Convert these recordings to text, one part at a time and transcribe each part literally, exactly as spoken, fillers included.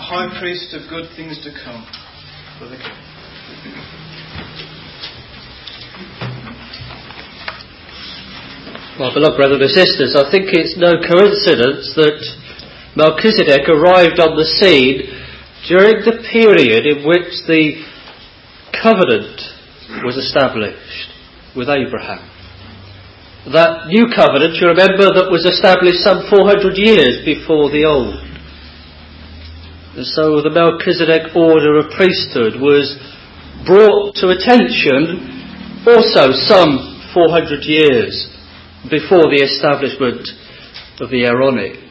high priest of good things to come. Brother King. Well, beloved brothers and sisters, I think it's no coincidence that Melchizedek arrived on the scene during the period in which the covenant was established with Abraham. That new covenant, you remember, that was established some four hundred years before the old. And so the Melchizedek order of priesthood was brought to attention also some four hundred years before the establishment of the Aaronic.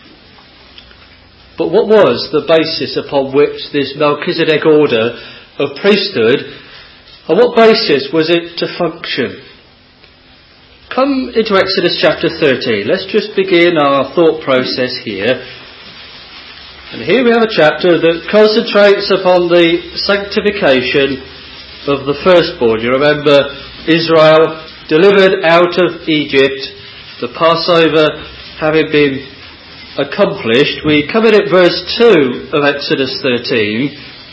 But what was the basis upon which this Melchizedek order of priesthood, on what basis was it to function? Come into Exodus chapter thirteen. Let's just begin our thought process here. And here we have a chapter that concentrates upon the sanctification of the firstborn. You remember Israel delivered out of Egypt, the Passover having been accomplished. We come in at verse two of Exodus thirteen.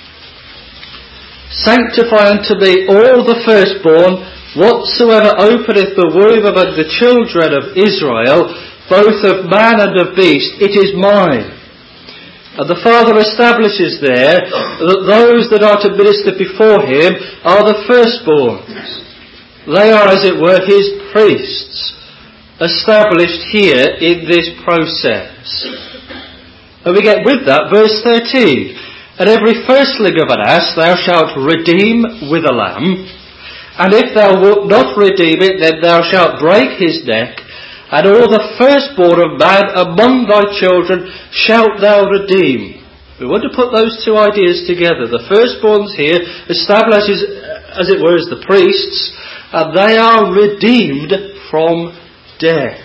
Sanctify unto me all the firstborn, whatsoever openeth the womb among the children of Israel, both of man and of beast, it is mine. And the Father establishes there that those that are to minister before him are the firstborns. They are, as it were, his priests, established here in this process. And we get with that verse thirteen. And every firstling of an ass thou shalt redeem with a lamb, and if thou wilt not redeem it, then thou shalt break his neck, and all the firstborn of man among thy children shalt thou redeem. We want to put those two ideas together. The firstborns here establishes, as it were, as the priests, and they are redeemed from death.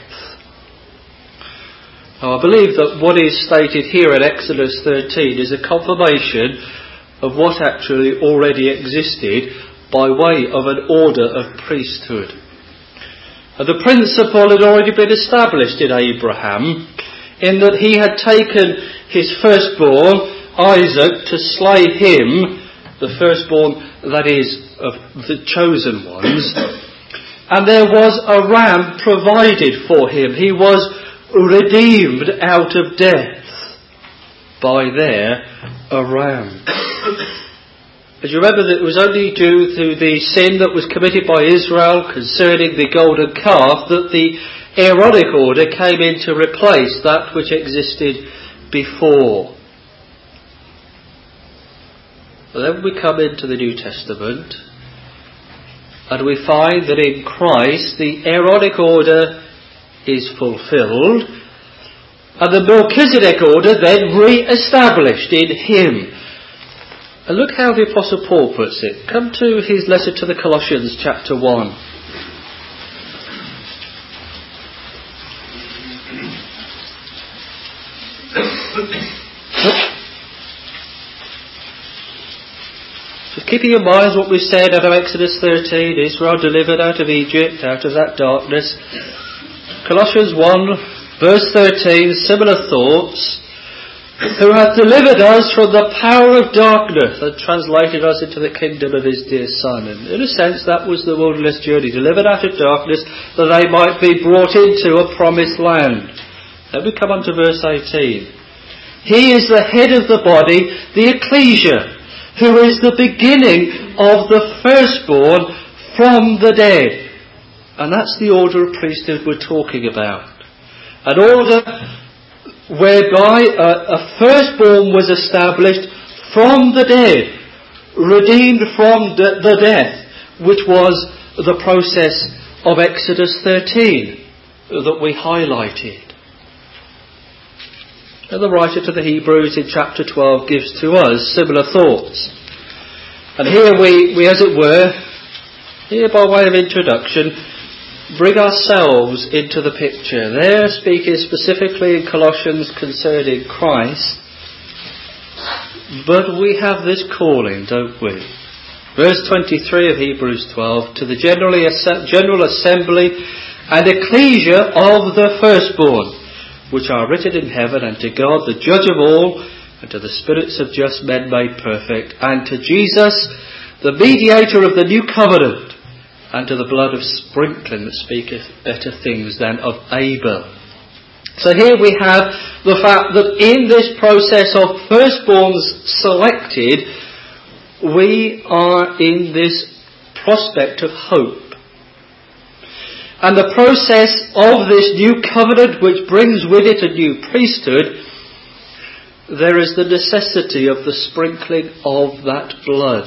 Now, I believe that what is stated here in Exodus thirteen is a confirmation of what actually already existed by way of an order of priesthood. And the principle had already been established in Abraham, in that he had taken his firstborn, Isaac, to slay him, the firstborn, that is, of the chosen ones, and there was a ram provided for him. He was redeemed out of death by there a ram. As you remember, that it was only due to the sin that was committed by Israel concerning the golden calf that the Aaronic order came in to replace that which existed before. But then we come into the New Testament and we find that in Christ the Aaronic order is fulfilled, and the Melchizedek order then re-established in him. And look how the Apostle Paul puts it. Come to his letter to the Colossians, chapter one. Just keeping in mind what we said out of Exodus thirteen, Israel delivered out of Egypt, out of that darkness. Colossians one, verse thirteen, similar thoughts. Who hath delivered us from the power of darkness and translated us into the kingdom of his dear Son. And in a sense, that was the wilderness journey, delivered out of darkness that they might be brought into a promised land. Then we come on to verse eighteen. He is the head of the body, the ecclesia, who is the beginning of the firstborn from the dead. And that's the order of priesthood we're talking about. An order whereby a, a firstborn was established from the dead, redeemed from the, the death, which was the process of Exodus thirteen that we highlighted. And the writer to the Hebrews in chapter twelve gives to us similar thoughts. And here we, we as it were, here by way of introduction, bring ourselves into the picture. There, speaking specifically in Colossians concerning Christ, but we have this calling, don't we? Verse twenty-three of Hebrews twelve, to the generally, general assembly and ecclesia of the firstborn, which are written in heaven, and to God the judge of all, and to the spirits of just men made perfect, and to Jesus, the mediator of the new covenant, and to the blood of sprinkling that speaketh better things than of Abel. So here we have the fact that in this process of firstborns selected, we are in this prospect of hope. And the process of this new covenant, which brings with it a new priesthood, there is the necessity of the sprinkling of that blood.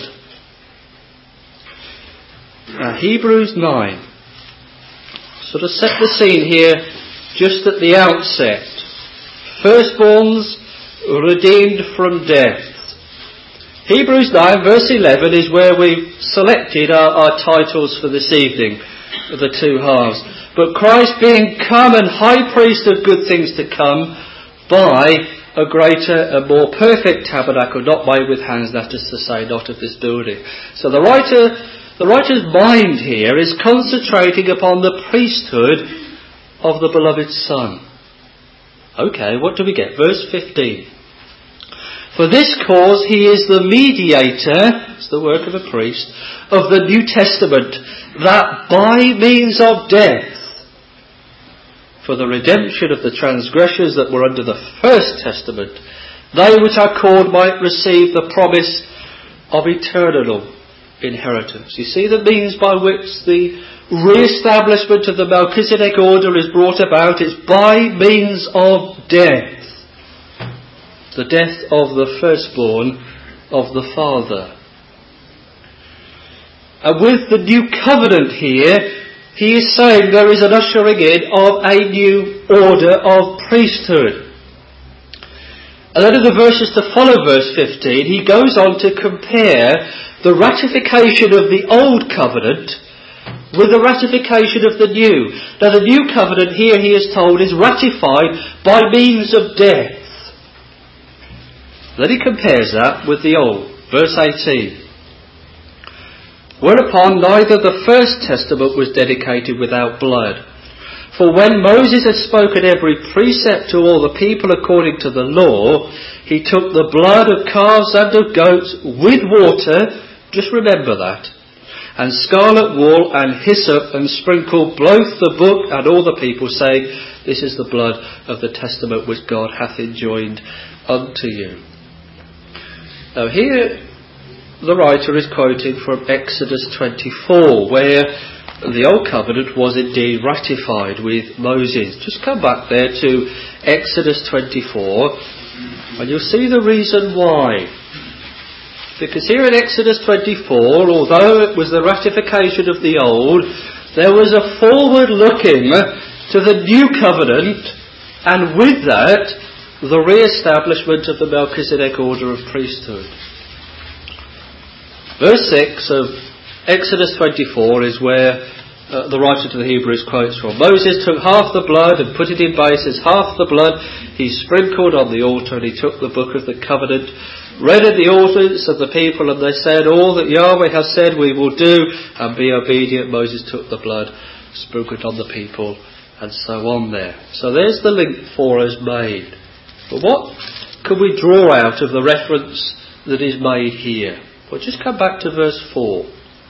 Now, Hebrews nine sort of set the scene here just at the outset. Firstborns redeemed from death. Hebrews nine verse eleven is where we've selected our, our titles for this evening, the two halves. But Christ being come and high priest of good things to come, by a greater and more perfect tabernacle, not made with hands, that is to say, not of this building. So the writer, the writer's mind here is concentrating upon the priesthood of the beloved Son. Okay, what do we get? Verse fifteen. For this cause he is the mediator, it's the work of a priest, of the New Testament, that by means of death, for the redemption of the transgressors that were under the first testament, they which are called might receive the promise of eternal inheritance. You see the means by which the re-establishment of the Melchizedek order is brought about. It's by means of death. The death of the firstborn of the Father. And with the new covenant here, he is saying there is an ushering in of a new order of priesthood. And then in the verses to follow verse fifteen, he goes on to compare the ratification of the old covenant with the ratification of the new. Now the new covenant here, he is told, is ratified by means of death. Then he compares that with the old. Verse eighteen. Whereupon neither the first testament was dedicated without blood. For when Moses had spoken every precept to all the people according to the law, he took the blood of calves and of goats with water, just remember that, and scarlet wool and hyssop, and sprinkled both the book and all the people, saying, This is the blood of the testament which God hath enjoined unto you. Now here the writer is quoting from Exodus twenty-four, where the Old Covenant was indeed ratified with Moses. Just come back there to Exodus twenty-four, and you'll see the reason why. Because here in Exodus twenty-four, although it was the ratification of the Old, there was a forward looking to the New Covenant, and with that, the re-establishment of the Melchizedek order of priesthood. Verse six of Exodus twenty-four is where uh, the writer to the Hebrews quotes from. Moses took half the blood and put it in bases, half the blood he sprinkled on the altar, and he took the book of the covenant, read at the altars of the people, and they said, All that Yahweh has said we will do, and be obedient. Moses took the blood, sprinkled on the people, and so on there. So there's the link for us made. But what can we draw out of the reference that is made here? Well, just come back to verse four.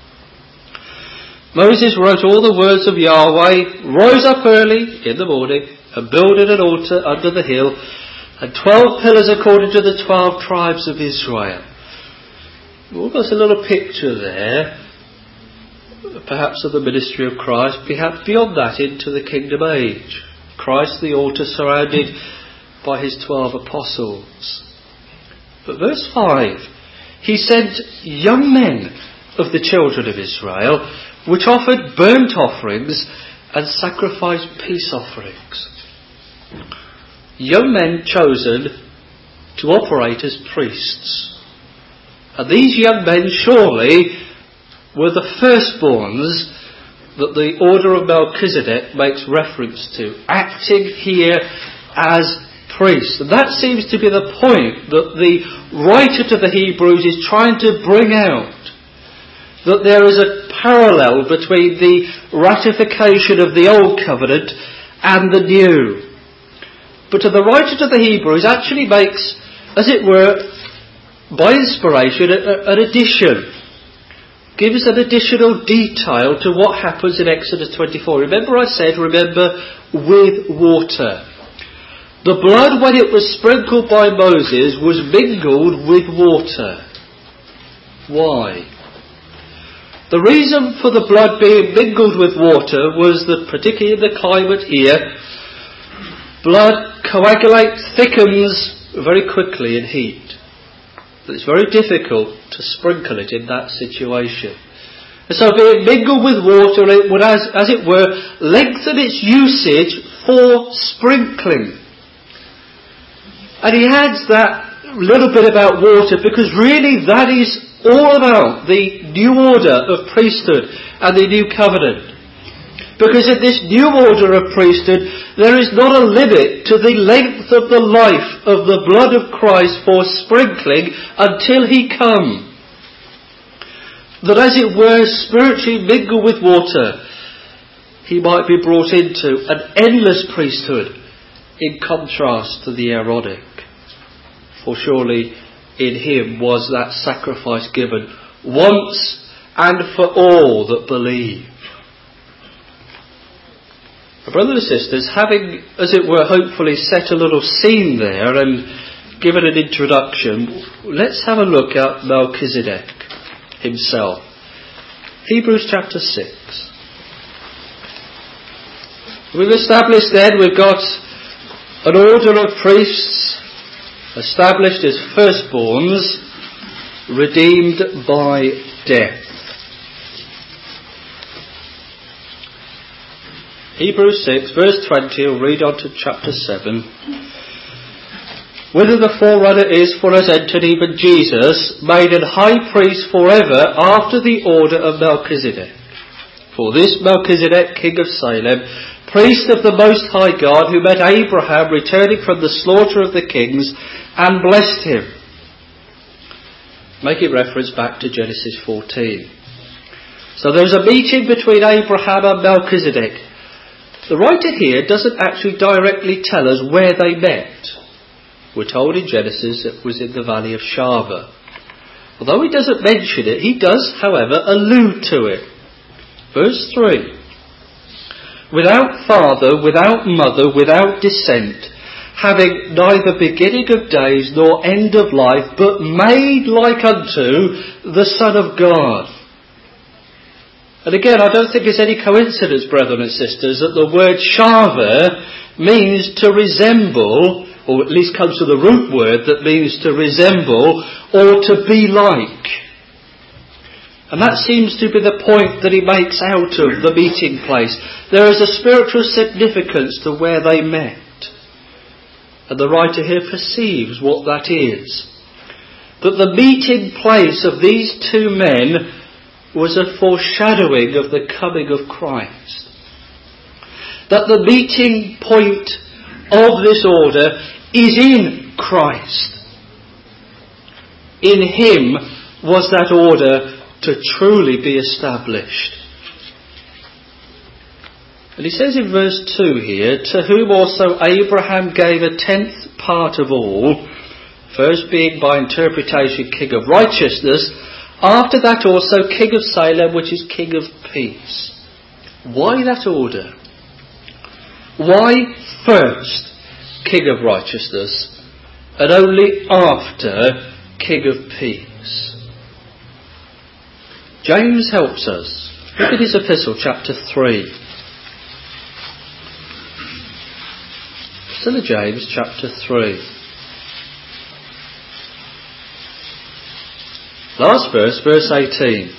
Moses wrote all the words of Yahweh, rose up early in the morning, and builded an altar under the hill, and twelve pillars according to the twelve tribes of Israel. Almost a little picture there, perhaps of the ministry of Christ, perhaps beyond that into the kingdom age. Christ the altar surrounded by his twelve apostles. But verse five, he sent young men of the children of Israel, which offered burnt offerings and sacrificed peace offerings. Young men chosen to operate as priests. And these young men surely were the firstborns that the order of Melchizedek makes reference to, acting here as priests. And that seems to be the point that the writer to the Hebrews is trying to bring out. That there is a parallel between the ratification of the Old Covenant and the New. But to the writer to the Hebrews actually makes as it were, by inspiration, an addition. Gives an additional detail to what happens in Exodus twenty-four. Remember I said, remember, with water. The blood, when it was sprinkled by Moses, was mingled with water. Why? The reason for the blood being mingled with water was that, particularly in the climate here, blood coagulates, thickens very quickly in heat. It's very difficult to sprinkle it in that situation. And so being mingled with water, it would, as, as it were, lengthen its usage for sprinkling. And he adds that little bit about water because really that is all about the new order of priesthood and the new covenant. Because in this new order of priesthood, there is not a limit to the length of the life of the blood of Christ for sprinkling until he come. That as it were, spiritually mingled with water, he might be brought into an endless priesthood in contrast to the Aaronic. For surely in him was that sacrifice given once and for all that believe. Brothers and sisters, having, as it were, hopefully set a little scene there and given an introduction, let's have a look at Melchizedek himself. Hebrews chapter six. We've established then, we've got an order of priests established as firstborns, redeemed by death. Hebrews six, verse twenty, we'll read on to chapter seven. Whither the forerunner is for us entered, even Jesus, made an high priest forever after the order of Melchizedek. For this Melchizedek, king of Salem, priest of the Most High God, who met Abraham returning from the slaughter of the kings, and blessed him. Make it reference back to Genesis fourteen. So there's a meeting between Abraham and Melchizedek. The writer here doesn't actually directly tell us where they met. We're told in Genesis it was in the valley of Shaveh. Although he doesn't mention it, he does, however, allude to it. Verse three. Without father, without mother, without descent, having neither beginning of days nor end of life, but made like unto the Son of God. And again, I don't think it's any coincidence, brethren and sisters, that the word Shaveh means to resemble, or at least comes to the root word that means to resemble or to be like. And that seems to be the point that he makes out of the meeting place. There is a spiritual significance to where they met. And the writer here perceives what that is. That the meeting place of these two men was a foreshadowing of the coming of Christ. That the meeting point of this order is in Christ. In him was that order to truly be established. And he says in verse two here, to whom also Abraham gave a tenth part of all, first being by interpretation king of righteousness, after that also king of Salem, which is king of peace. Why that order? Why first king of righteousness and only after king of peace? James helps us. Look at his epistle, chapter three. Still James, chapter three. Last verse, verse eighteen.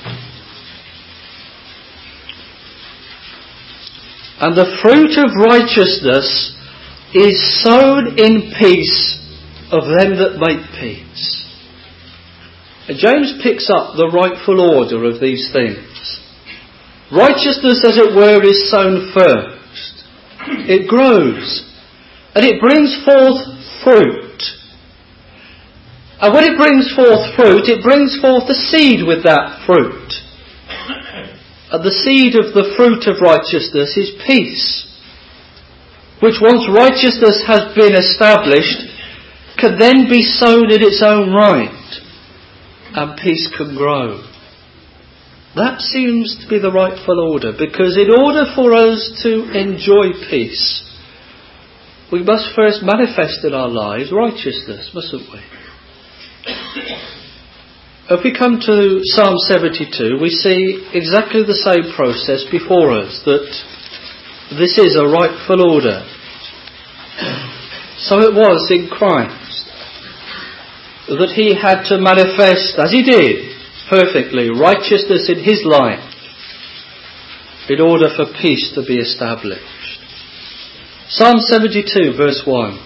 And the fruit of righteousness is sown in peace of them that make peace. And James picks up the rightful order of these things. Righteousness, as it were, is sown first. It grows. And it brings forth fruit. And when it brings forth fruit, it brings forth the seed with that fruit. And the seed of the fruit of righteousness is peace, which once righteousness has been established, can then be sown in its own right, and peace can grow. That seems to be the rightful order, because in order for us to enjoy peace, we must first manifest in our lives righteousness, mustn't we? If we come to Psalm seventy-two, we see exactly the same process before us, that this is a rightful order. So it was in Christ, that he had to manifest, as he did, perfectly, righteousness in his life, in order for peace to be established. Psalm seventy-two, verse one.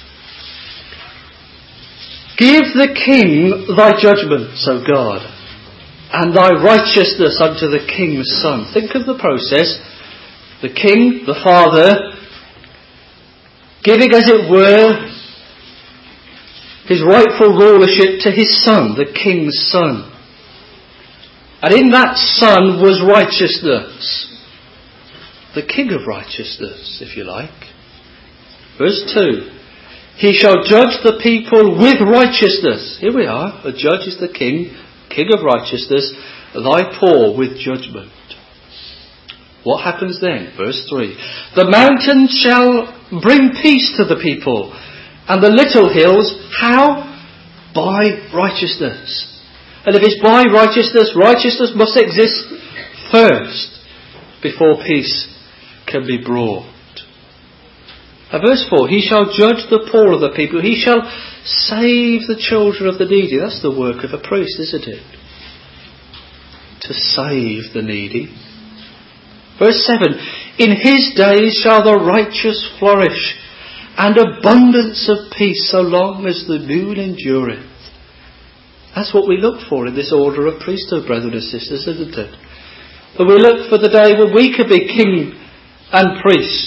Give the king thy judgments, O God, and thy righteousness unto the king's son. Think of the process. The king, the father, giving, as it were, his rightful rulership to his son, the king's son. And in that son was righteousness. The king of righteousness, if you like. Verse two. He shall judge the people with righteousness. Here we are. A judge is the king, king of righteousness, thy poor with judgment. What happens then? Verse three. The mountains shall bring peace to the people, and the little hills, how? By righteousness. And if it's by righteousness, righteousness must exist first before peace can be brought. And verse four, he shall judge the poor of the people. He shall save the children of the needy. That's the work of a priest, isn't it? To save the needy. Verse seven, in his days shall the righteous flourish, and abundance of peace so long as the moon endureth. That's what we look for in this order of priesthood, brethren and sisters, isn't it? But we look for the day when we could be king and priest.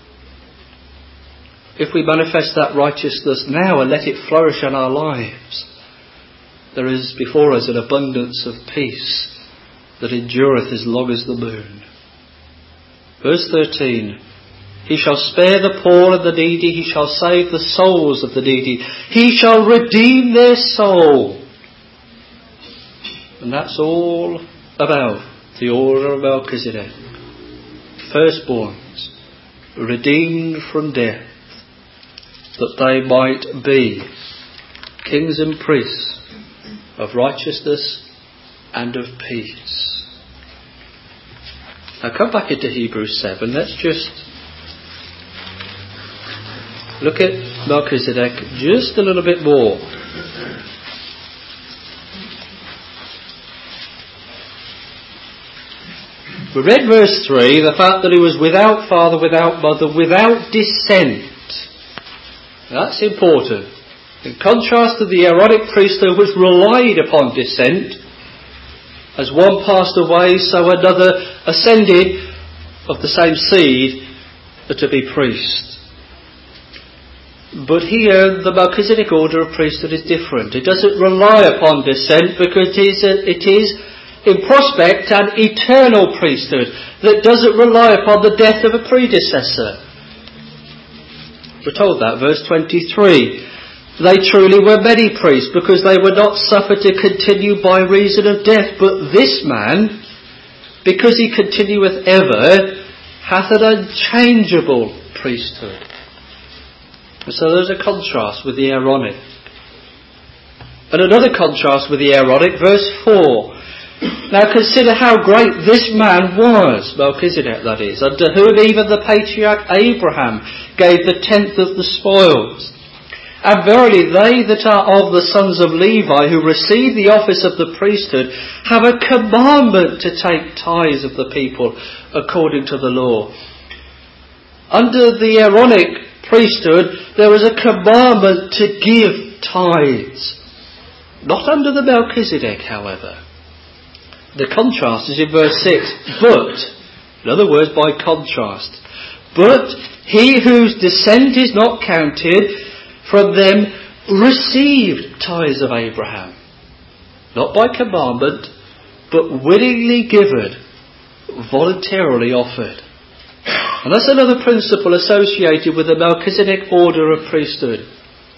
If we manifest that righteousness now and let it flourish in our lives, there is before us an abundance of peace that endureth as long as the moon. Verse thirteen, he shall spare the poor and the needy, he shall save the souls of the needy, he shall redeem their soul. And that's all about the order of Melchizedek. Firstborns, redeemed from death, that they might be kings and priests of righteousness and of peace. Now come back into Hebrews seven. Let's just look at Melchizedek just a little bit more. We read verse three, the fact that he was without father, without mother, without descent. That's important. In contrast to the Aaronic priesthood, which relied upon descent, as one passed away, so another ascended of the same seed to be priest. But here, the Melchizedek order of priesthood is different. It doesn't rely upon descent because it is, a, it is in prospect an eternal priesthood that doesn't rely upon the death of a predecessor. We're told that, verse twenty-three. They truly were many priests, because they were not suffered to continue by reason of death. But this man, because he continueth ever, hath an unchangeable priesthood. And so there's a contrast with the Aaronic. And another contrast with the Aaronic, verse four. Now consider how great this man was, Melchizedek that is, unto whom even the patriarch Abraham gave the tenth of the spoils. And verily they that are of the sons of Levi, who receive the office of the priesthood, have a commandment to take tithes of the people according to the law. Under the Aaronic priesthood, there was a commandment to give tithes. Not under the Melchizedek, however. The contrast is in verse six. But, in other words, by contrast, but he whose descent is not counted from them received tithes of Abraham. Not by commandment, but willingly given, voluntarily offered. And that's another principle associated with the Melchizedek order of priesthood.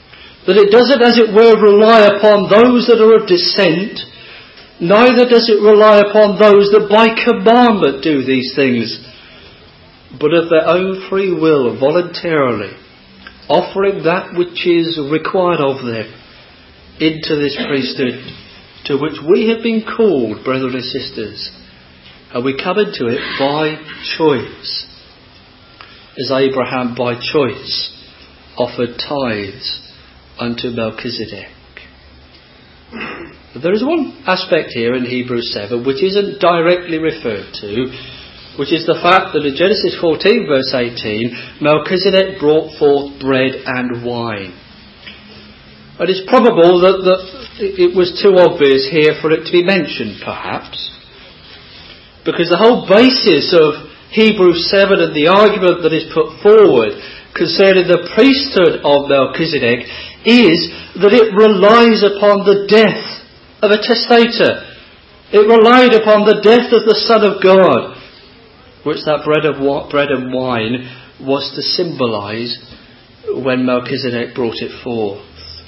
that it doesn't, as it were, rely upon those that are of descent, neither does it rely upon those that by commandment do these things, but of their own free will, voluntarily, offering that which is required of them into this priesthood to which we have been called, brethren and sisters. And we come into it by choice, as Abraham by choice offered tithes unto Melchizedek. But there is one aspect here in Hebrews seven which isn't directly referred to, which is the fact that in Genesis fourteen verse eighteen, Melchizedek brought forth bread and wine. And it's probable that, that it was too obvious here for it to be mentioned, perhaps, because the whole basis of Hebrews seven and the argument that is put forward concerning the priesthood of Melchizedek is that it relies upon the death of a testator. It relied upon the death of the Son of God, which that bread of bread and wine was to symbolise when Melchizedek brought it forth.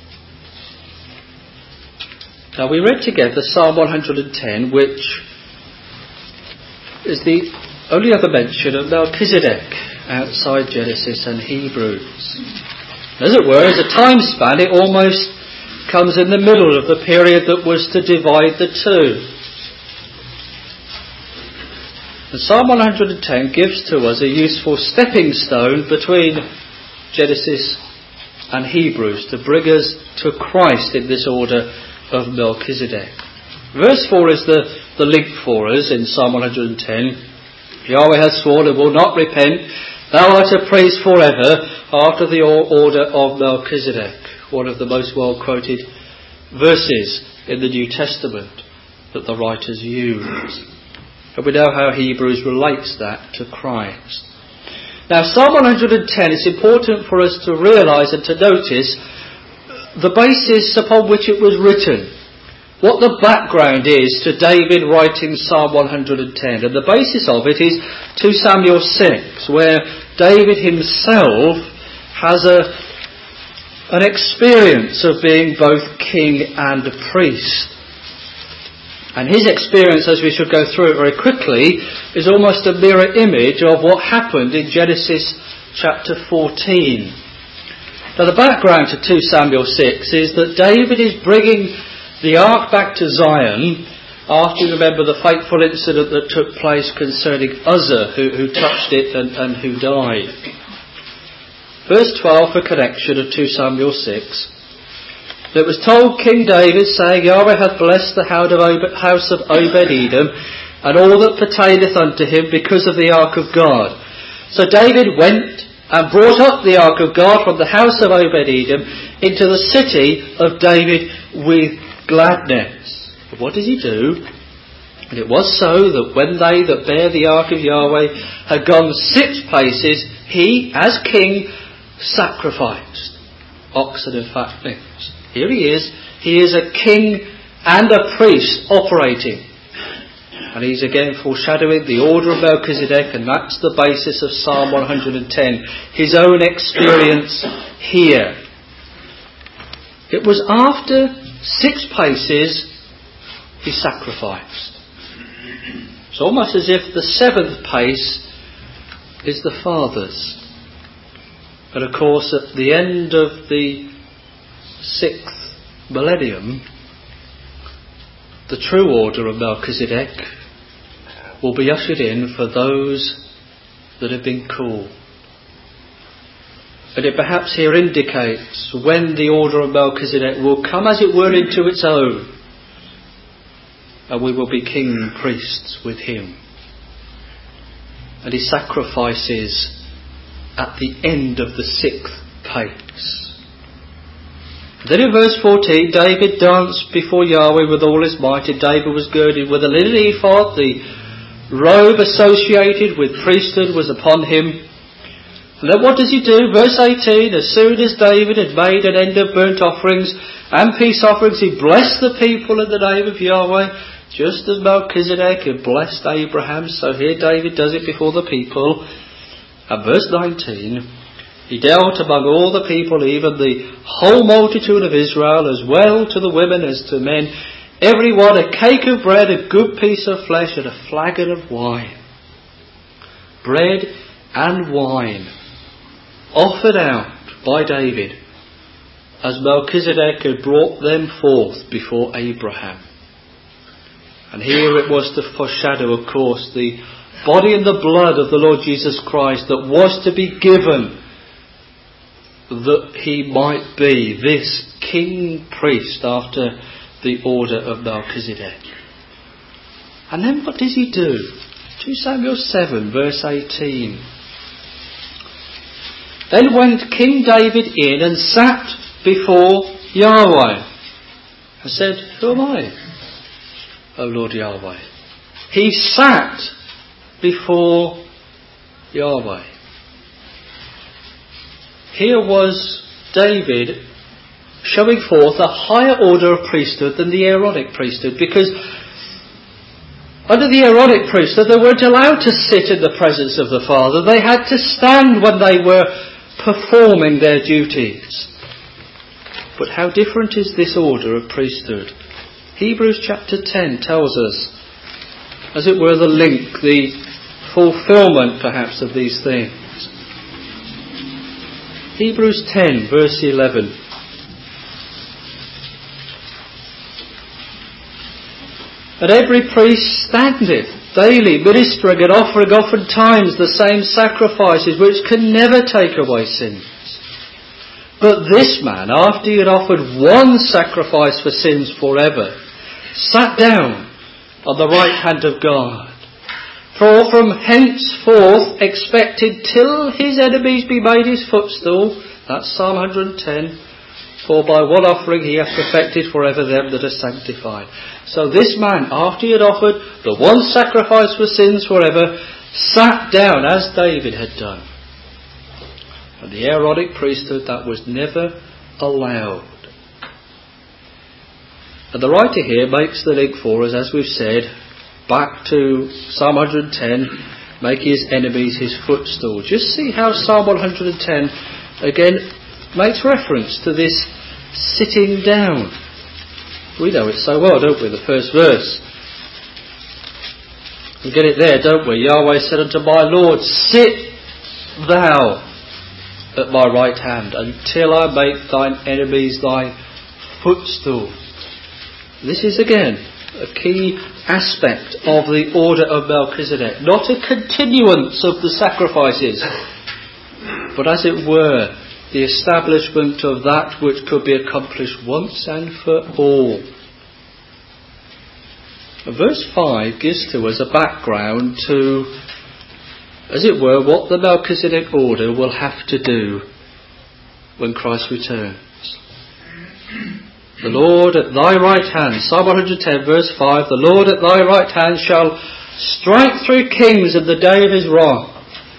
Now we read together Psalm one hundred ten, which is the only other mention of Melchizedek outside Genesis and Hebrews. As it were, as a time span, it almost comes in the middle of the period that was to divide the two. And Psalm one hundred ten gives to us a useful stepping stone between Genesis and Hebrews to bring us to Christ in this order of Melchizedek. Verse four is the, the link for us in Psalm one hundred ten. Yahweh has sworn and will not repent. Thou art a priest forever after the order of Melchizedek. One of the most well quoted verses in the New Testament that the writers use. And we know how Hebrews relates that to Christ. Now Psalm one hundred ten, it's important for us to realise and to notice the basis upon which it was written. What the background is to David writing Psalm one hundred ten. And the basis of it is two Samuel six, where David himself has a, an experience of being both king and priest. And his experience, as we should go through it very quickly, is almost a mirror image of what happened in Genesis chapter fourteen. Now the background to two Samuel six is that David is bringing the ark back to Zion after, you remember, the fateful incident that took place concerning Uzzah, who, who touched it and, and who died. Verse twelve for connection of two Samuel six. It was told King David, saying, Yahweh hath blessed the house of Obed-Edom, and all that pertaineth unto him, because of the ark of God. So David went and brought up the ark of God from the house of Obed-Edom into the city of David with gladness. But what did he do? And it was so that when they that bear the ark of Yahweh had gone six paces, he, as king, sacrificed oxen and fatlings. Here he is. He is a king and a priest operating. And he's again foreshadowing the order of Melchizedek, and that's the basis of Psalm one hundred ten. His own experience here. It was after six paces he sacrificed. It's almost as if the seventh pace is the Father's. And of course at the end of the sixth millennium, the true order of Melchizedek will be ushered in for those that have been called. And it perhaps here indicates when the order of Melchizedek will come, as it were, into its own, and we will be king and priests with him. And he sacrifices at the end of the sixth pace. Then in verse fourteen, David danced before Yahweh with all his might, and David was girded with a linen ephod. The robe associated with priesthood was upon him. And then what does he do? Verse eighteen, as soon as David had made an end of burnt offerings and peace offerings, he blessed the people in the name of Yahweh, just as Melchizedek had blessed Abraham. So here David does it before the people. And verse nineteen, He dealt among all the people, even the whole multitude of Israel, as well to the women as to men, every one a cake of bread, a good piece of flesh, and a flagon of wine. Bread and wine offered out by David as Melchizedek had brought them forth before Abraham. And here it was to foreshadow, of course, the body and the blood of the Lord Jesus Christ that was to be given, that he might be this king priest after the order of Melchizedek. And then what does he do? two Samuel seven verse eighteen. Then went King David in and sat before Yahweh and said, Who am I, O Lord Yahweh? He sat before Yahweh. Here was David showing forth a higher order of priesthood than the Aaronic priesthood, because under the Aaronic priesthood they weren't allowed to sit in the presence of the Father. They had to stand when they were performing their duties. But how different is this order of priesthood? Hebrews chapter ten tells us, as it were, the link, the fulfillment perhaps of these things. Hebrews ten verse eleven. And every priest standeth daily, ministering and offering oftentimes the same sacrifices, which can never take away sins. But this man, after he had offered one sacrifice for sins forever, sat down on the right hand of God. For from henceforth expected till his enemies be made his footstool. That's Psalm one hundred ten. For by one offering he hath perfected forever them that are sanctified. So this man, after he had offered the one sacrifice for sins forever, sat down as David had done. And the Aaronic priesthood, that was never allowed. And the writer here makes the link for us, as we've said, back to Psalm one hundred ten, making his enemies his footstool. Just see how Psalm one hundred ten again makes reference to this sitting down. We know it so well, don't we? The first verse. We get it there, don't we? Yahweh said unto my Lord, sit thou at my right hand until I make thine enemies thy footstool. This is again a key aspect of the order of Melchizedek. Not a continuance of the sacrifices, but as it were, the establishment of that which could be accomplished once and for all. Verse five gives to us a background to, as it were, what the Melchizedek order will have to do when Christ returns. The Lord at thy right hand, Psalm one hundred ten verse five, the Lord at thy right hand shall strike through kings in the day of his wrath.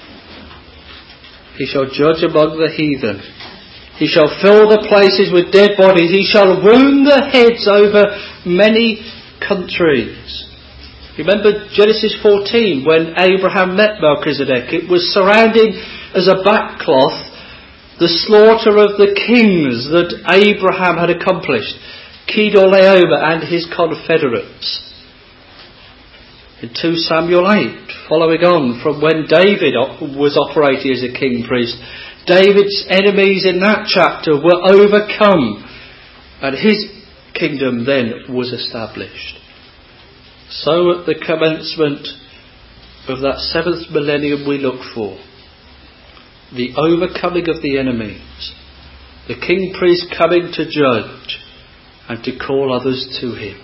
He shall judge among the heathen. He shall fill the places with dead bodies. He shall wound the heads over many countries. Remember Genesis fourteen, when Abraham met Melchizedek. It was surrounding as a backcloth the slaughter of the kings that Abraham had accomplished, Chedorlaomer and his confederates. In two Samuel eight, following on from when David was operating as a king priest, David's enemies in that chapter were overcome and his kingdom then was established. So at the commencement of that seventh millennium we look for, the overcoming of the enemies, the king priest coming to judge and to call others to him.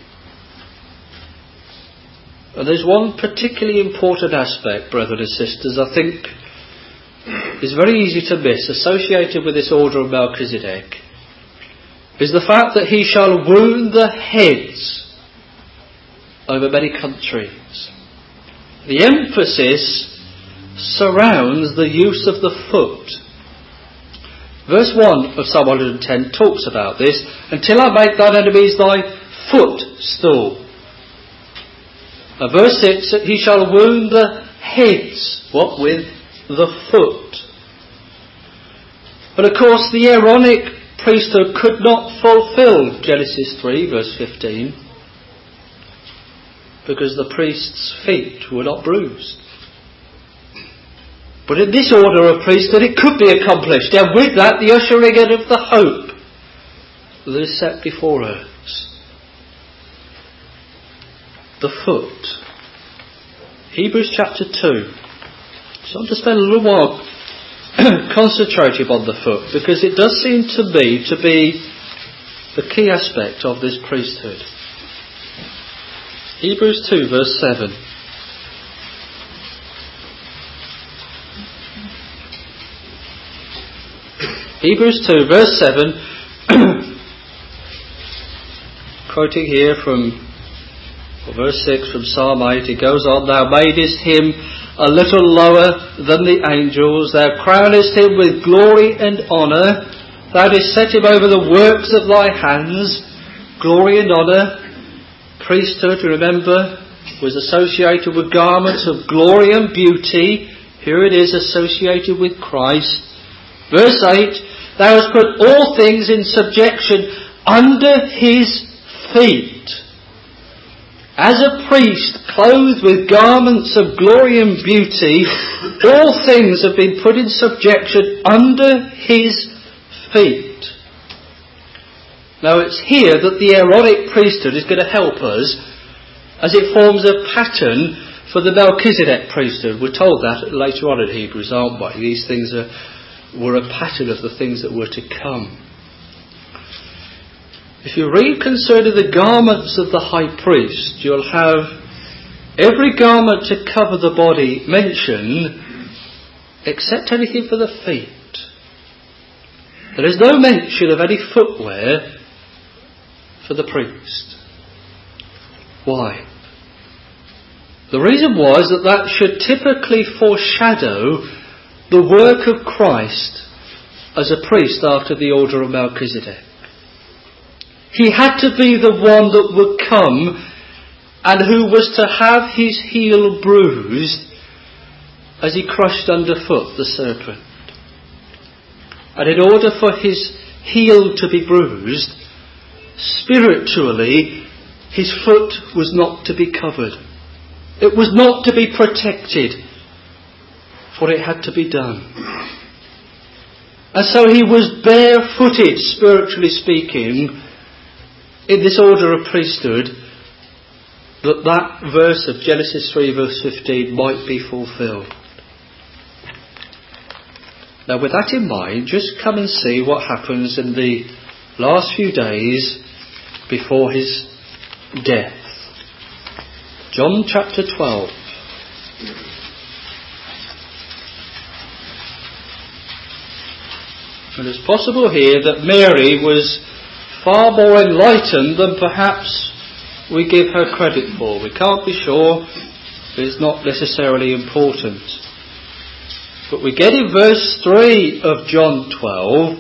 And there's one particularly important aspect, brethren and sisters, I think is very easy to miss, associated with this order of Melchizedek, is the fact that he shall wound the heads over many countries. The emphasis surrounds the use of the foot. Verse one of Psalm one hundred ten talks about this. Until I make thine enemies thy footstool. And verse six, he shall wound the heads. What? With the foot. But of course the Aaronic priesthood could not fulfill Genesis three verse fifteen because the priest's feet were not bruised. But in this order of priesthood it could be accomplished, and with that the ushering in of the hope that is set before us. The foot. Hebrews chapter two. So I want to spend a little while concentrating on the foot, because it does seem to me to be the key aspect of this priesthood. Hebrews two verse seven. Hebrews two verse seven, quoting here from verse six from Psalm eight, it goes on, Thou madest him a little lower than the angels, Thou crownest him with glory and honour, Thou didst set him over the works of thy hands. Glory and honour. Priesthood, remember, was associated with garments of glory and beauty. Here it is associated with Christ. Verse eight, Thou hast put all things in subjection under his feet. As a priest clothed with garments of glory and beauty, all things have been put in subjection under his feet. Now it's here that the Aaronic priesthood is going to help us, as it forms a pattern for the Melchizedek priesthood. We're told that later on in Hebrews, aren't we? These things are, were a pattern of the things that were to come. If you read concerning the garments of the high priest, you'll have every garment to cover the body mentioned, except anything for the feet. There is no mention of any footwear for the priest. Why? The reason was that that should typically foreshadow the work of Christ as a priest after the order of Melchizedek. He had to be the one that would come and who was to have his heel bruised as he crushed underfoot the serpent. And in order for his heel to be bruised, spiritually, his foot was not to be covered. It was not to be protected, for it had to be done. And so he was barefooted, spiritually speaking, in this order of priesthood, that that verse of Genesis three verse fifteen might be fulfilled. Now with that in mind, just come and see what happens in the last few days before his death. John chapter twelve. And it's possible here that Mary was far more enlightened than perhaps we give her credit for. We can't be sure, but it's not necessarily important. But we get in verse three of John twelve,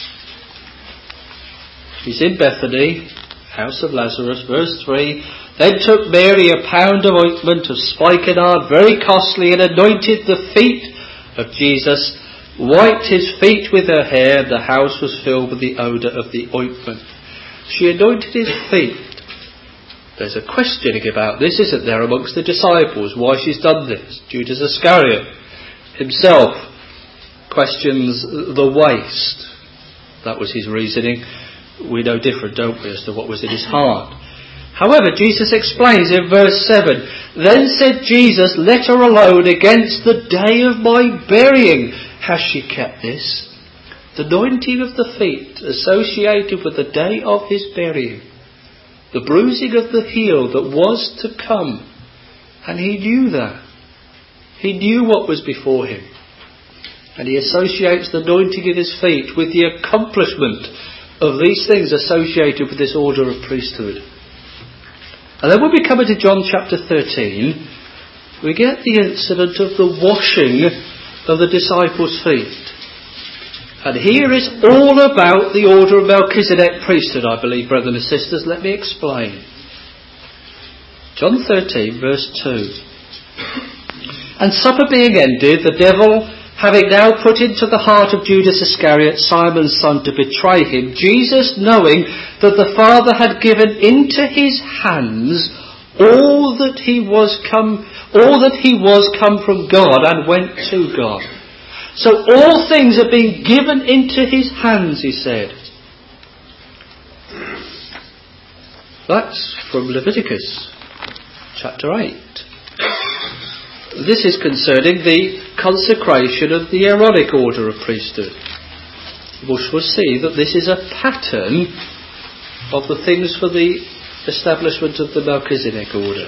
he's in Bethany, house of Lazarus, verse three, Then took Mary a pound of ointment of spikenard, very costly, and anointed the feet of Jesus, wiped his feet with her hair, and the house was filled with the odour of the ointment. She anointed his feet. There's a questioning about this, isn't there, amongst the disciples, why she's done this. Judas Iscariot himself questions the waist. That was his reasoning. We know different, don't we, as to what was in his heart. However, Jesus explains in verse seven, Then said Jesus, Let her alone, against the day of my burying has she kept this. The anointing of the feet associated with the day of his burying. The bruising of the heel that was to come. And he knew that. He knew what was before him. And he associates the anointing of his feet with the accomplishment of these things associated with this order of priesthood. And then when we come into John chapter thirteen, we get the incident of the washing of the disciples' feet. And here is all about the order of Melchizedek priesthood, I believe, brothers and sisters. Let me explain. John thirteen, verse two. And supper being ended, the devil having now put into the heart of Judas Iscariot, Simon's son, to betray him, Jesus, knowing that the Father had given into his hands all that he was come, all that he was come from God and went to God. So all things have been given into his hands, he said. That's from Leviticus chapter eight. This is concerning the consecration of the Aaronic order of priesthood. We shall see that this is a pattern of the things for the establishment of the Melchizedek order.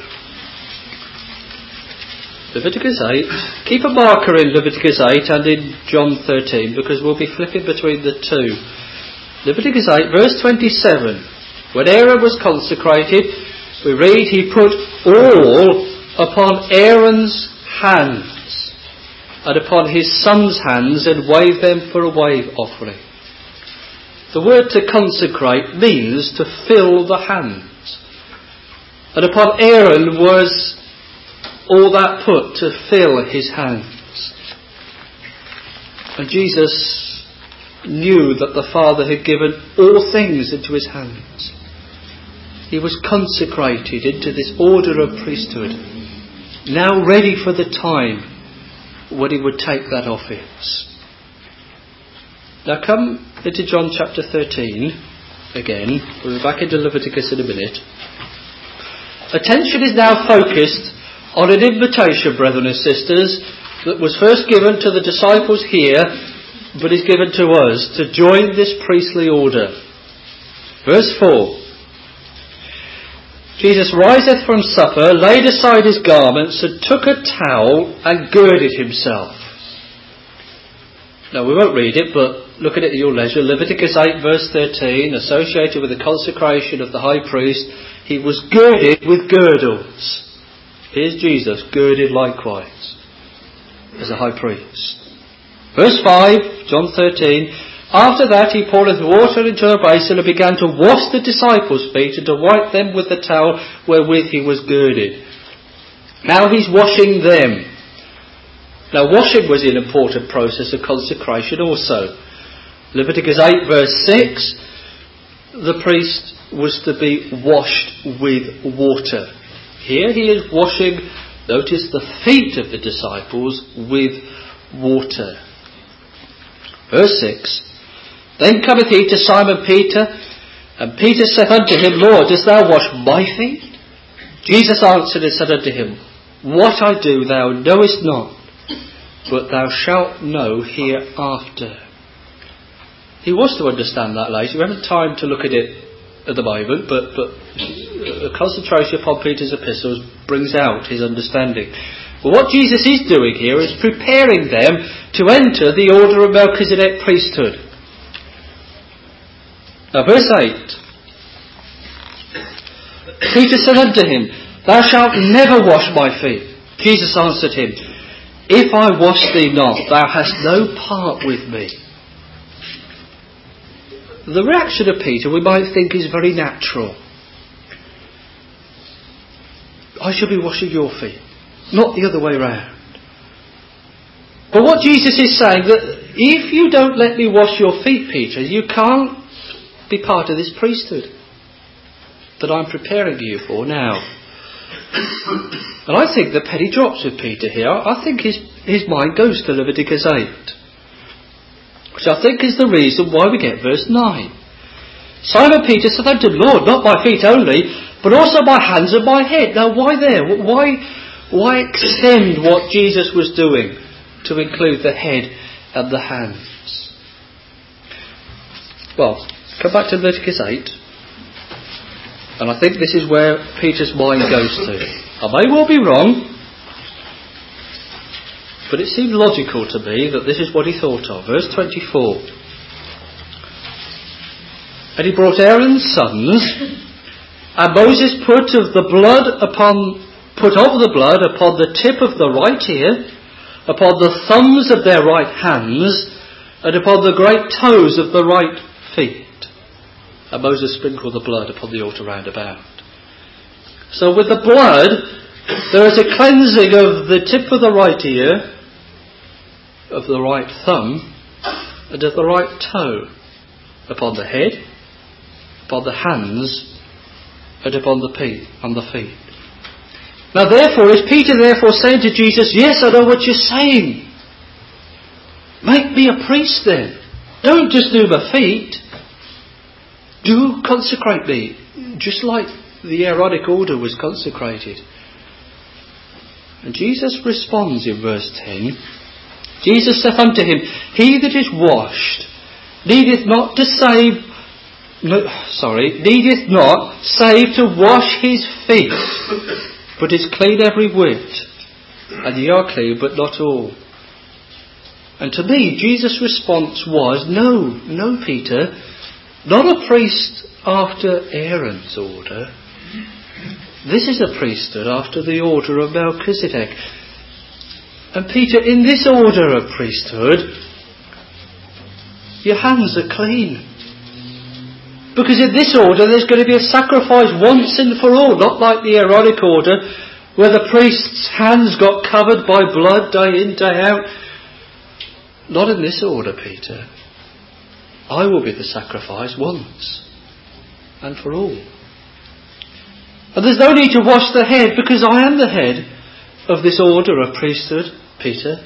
Leviticus eight. Keep a marker in Leviticus eight and in John thirteen, because we'll be flipping between the two. Leviticus eight, verse twenty-seven. When Aaron was consecrated, we read, he put all upon Aaron's hands and upon his son's hands and waved them for a wave offering. The word to consecrate means to fill the hands. And upon Aaron was all that put to fill his hands. And Jesus knew that the Father had given all things into his hands. He was consecrated into this order of priesthood, now ready for the time when he would take that office. Now come into John chapter thirteen again. We'll be back into Leviticus in a minute. Attention is now focused on an invitation, brethren and sisters, that was first given to the disciples here, but is given to us to join this priestly order. Verse four. Jesus riseth from supper, laid aside his garments, and took a towel and girded himself. Now we won't read it, but look at it at your leisure. Leviticus eight verse thirteen, associated with the consecration of the high priest, he was girded with girdles. Here's Jesus, girded likewise as a high priest. Verse five, John thirteen. After that he poureth water into a basin and began to wash the disciples' feet and to wipe them with the towel wherewith he was girded. Now he's washing them. Now washing was an important process of consecration also. Leviticus eight verse six, the priest was to be washed with water. Here he is washing, notice, the feet of the disciples with water. Verse six. Then cometh he to Simon Peter, and Peter saith unto him, Lord, dost thou wash my feet? Jesus answered and said unto him, What I do thou knowest not, but thou shalt know hereafter. He was to understand that later. We haven't time to look at it at the moment, but, but the concentration upon Peter's epistles brings out his understanding. But what Jesus is doing here is preparing them to enter the order of Melchizedek priesthood. Now verse eight. Peter said unto him, Thou shalt never wash my feet. Jesus answered him, If I wash thee not, thou hast no part with me. The reaction of Peter we might think is very natural. I shall be washing your feet, not the other way round. But what Jesus is saying, that if you don't let me wash your feet, Peter, you can't be part of this priesthood that I'm preparing you for now. And I think the penny drops with Peter here. I think his, his mind goes to Leviticus eight, which I think is the reason why we get verse nine. Simon Peter said unto him, Lord, not my feet only, but also my hands and my head. Now why there? Why, why extend what Jesus was doing to include the head and the hands? Well, come back to Leviticus eight, and I think this is where Peter's mind goes to. I may well be wrong, but it seemed logical to me that this is what he thought of. Verse twenty-four. And he brought Aaron's sons, and Moses put of the blood upon put of the blood upon the tip of the right ear, upon the thumbs of their right hands, and upon the great toes of the right feet. And Moses sprinkled the blood upon the altar round about. So with the blood, there is a cleansing of the tip of the right ear, of the right thumb and of the right toe, upon the head, upon the hands, and upon the feet, on the feet. Now therefore, is Peter therefore saying to Jesus, yes, I know what you're saying. Make me a priest then. Don't just do my feet. Do consecrate me, just like the Aaronic order was consecrated. And Jesus responds in verse ten. Jesus saith unto him, he that is washed needeth not to save, no, sorry, needeth not save to wash his feet, but is clean every whit. And ye are clean, but not all. And to me, Jesus' response was, no, no, Peter, not a priest after Aaron's order. This is a priesthood after the order of Melchizedek. And Peter, in this order of priesthood, your hands are clean. Because in this order there's going to be a sacrifice once and for all, not like the Aaronic order, where the priest's hands got covered by blood day in, day out. Not in this order, Peter. I will be the sacrifice once and for all. And there's no need to wash the head, because I am the head of this order of priesthood, Peter.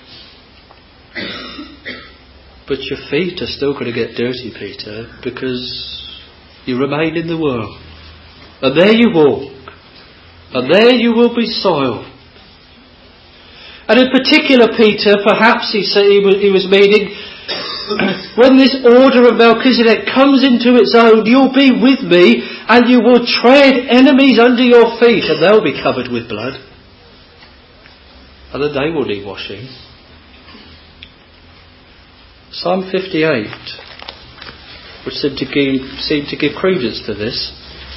But your feet are still going to get dirty, Peter, because you remain in the world. And there you walk. And there you will be soiled. And in particular, Peter, perhaps he said he was, he was meaning, when this order of Melchizedek comes into its own, you'll be with me and you will tread enemies under your feet, and they'll be covered with blood. And then they will need washing. Psalm fifty-eight, which seemed to give, seemed to give credence to this.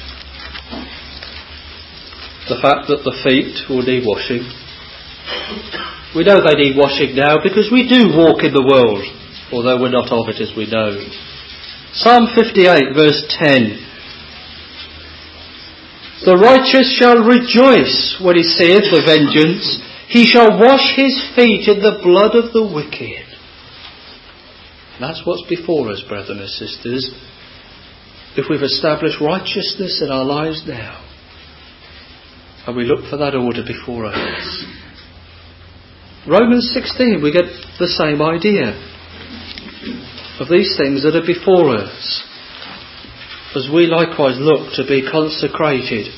The fact that the feet will need washing. We know they need washing now because we do walk in the world, although we're not of it as we know. Psalm fifty-eight verse ten. The righteous shall rejoice when he seeth the vengeance. He shall wash his feet in the blood of the wicked. That's what's before us, brethren and sisters. If we've established righteousness in our lives now, and we look for that order before us. Romans sixteen, we get the same idea of these things that are before us, as we likewise look to be consecrated.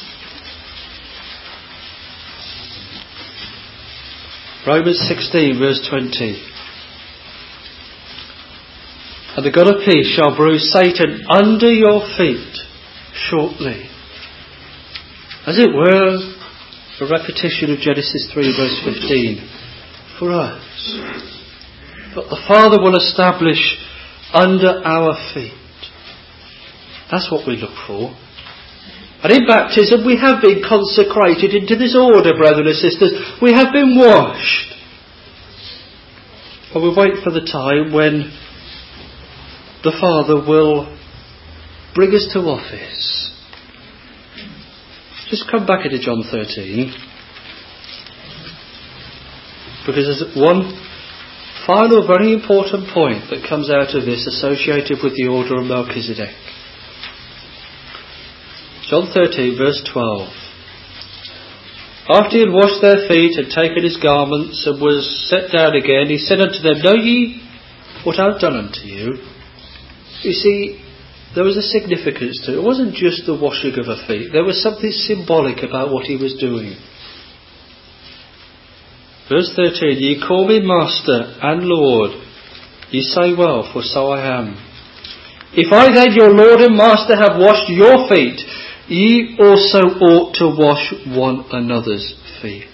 Romans sixteen verse twenty. And the God of peace shall bruise Satan under your feet shortly. As it were, a repetition of Genesis three verse fifteen for us. But the Father will establish under our feet. That's what we look for. And in baptism we have been consecrated into this order, brethren and sisters. We have been washed. But we wait for the time when the Father will bring us to office. Just come back into John thirteen. Because there's one final very important point that comes out of this associated with the order of Melchizedek. John thirteen verse twelve. After he had washed their feet and taken his garments and was set down again, he said unto them, Know ye what I have done unto you? You see, there was a significance to it. It wasn't just the washing of her feet. There was something symbolic about what he was doing. Verse thirteen, Ye call me Master and Lord. Ye say well, for so I am. If I then, your Lord and Master, have washed your feet, ye also ought to wash one another's feet.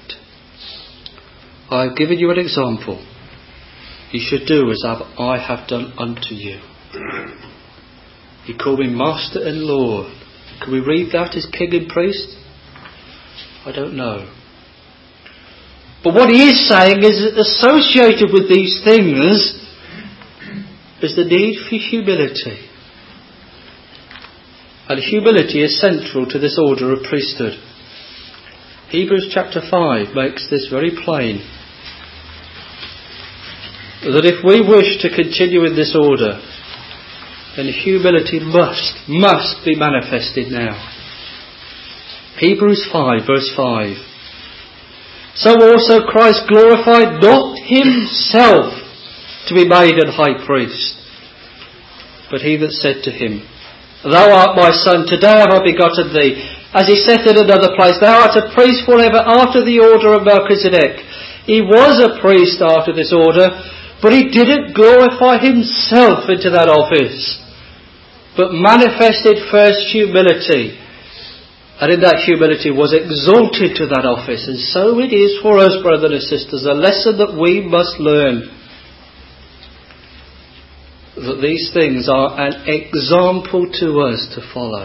I have given you an example. You should do as I have done unto you. He called me Master and Lord. Can we read that as King and Priest? I don't know. But what he is saying is that associated with these things is the need for humility. And humility is central to this order of priesthood. Hebrews chapter five makes this very plain. that if we wish to continue in this order, then humility must, must be manifested now. Hebrews five, verse five. So also Christ glorified not himself to be made an high priest, but he that said to him, Thou art my son, today have I begotten thee. As he saith in another place, Thou art a priest forever after the order of Melchizedek. He was a priest after this order, but he didn't glorify himself into that office, but manifested first humility, and in that humility was exalted to that office. And so it is for us, brothers and sisters, a lesson that we must learn, that these things are an example to us to follow.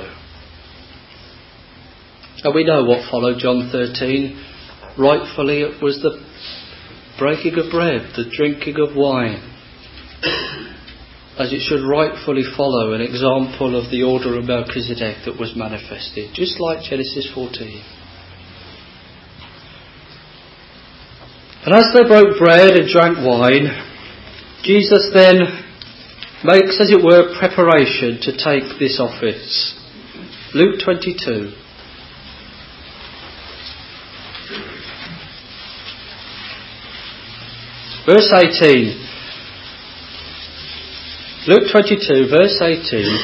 And we know what followed John thirteen. Rightfully it was the breaking of bread, the drinking of wine, as it should rightfully follow an example of the order of Melchizedek that was manifested, just like Genesis fourteen. And as they broke bread and drank wine, Jesus then makes, as it were, preparation to take this office. Luke twenty-two. Verse eighteen. Luke twenty-two, verse eighteen.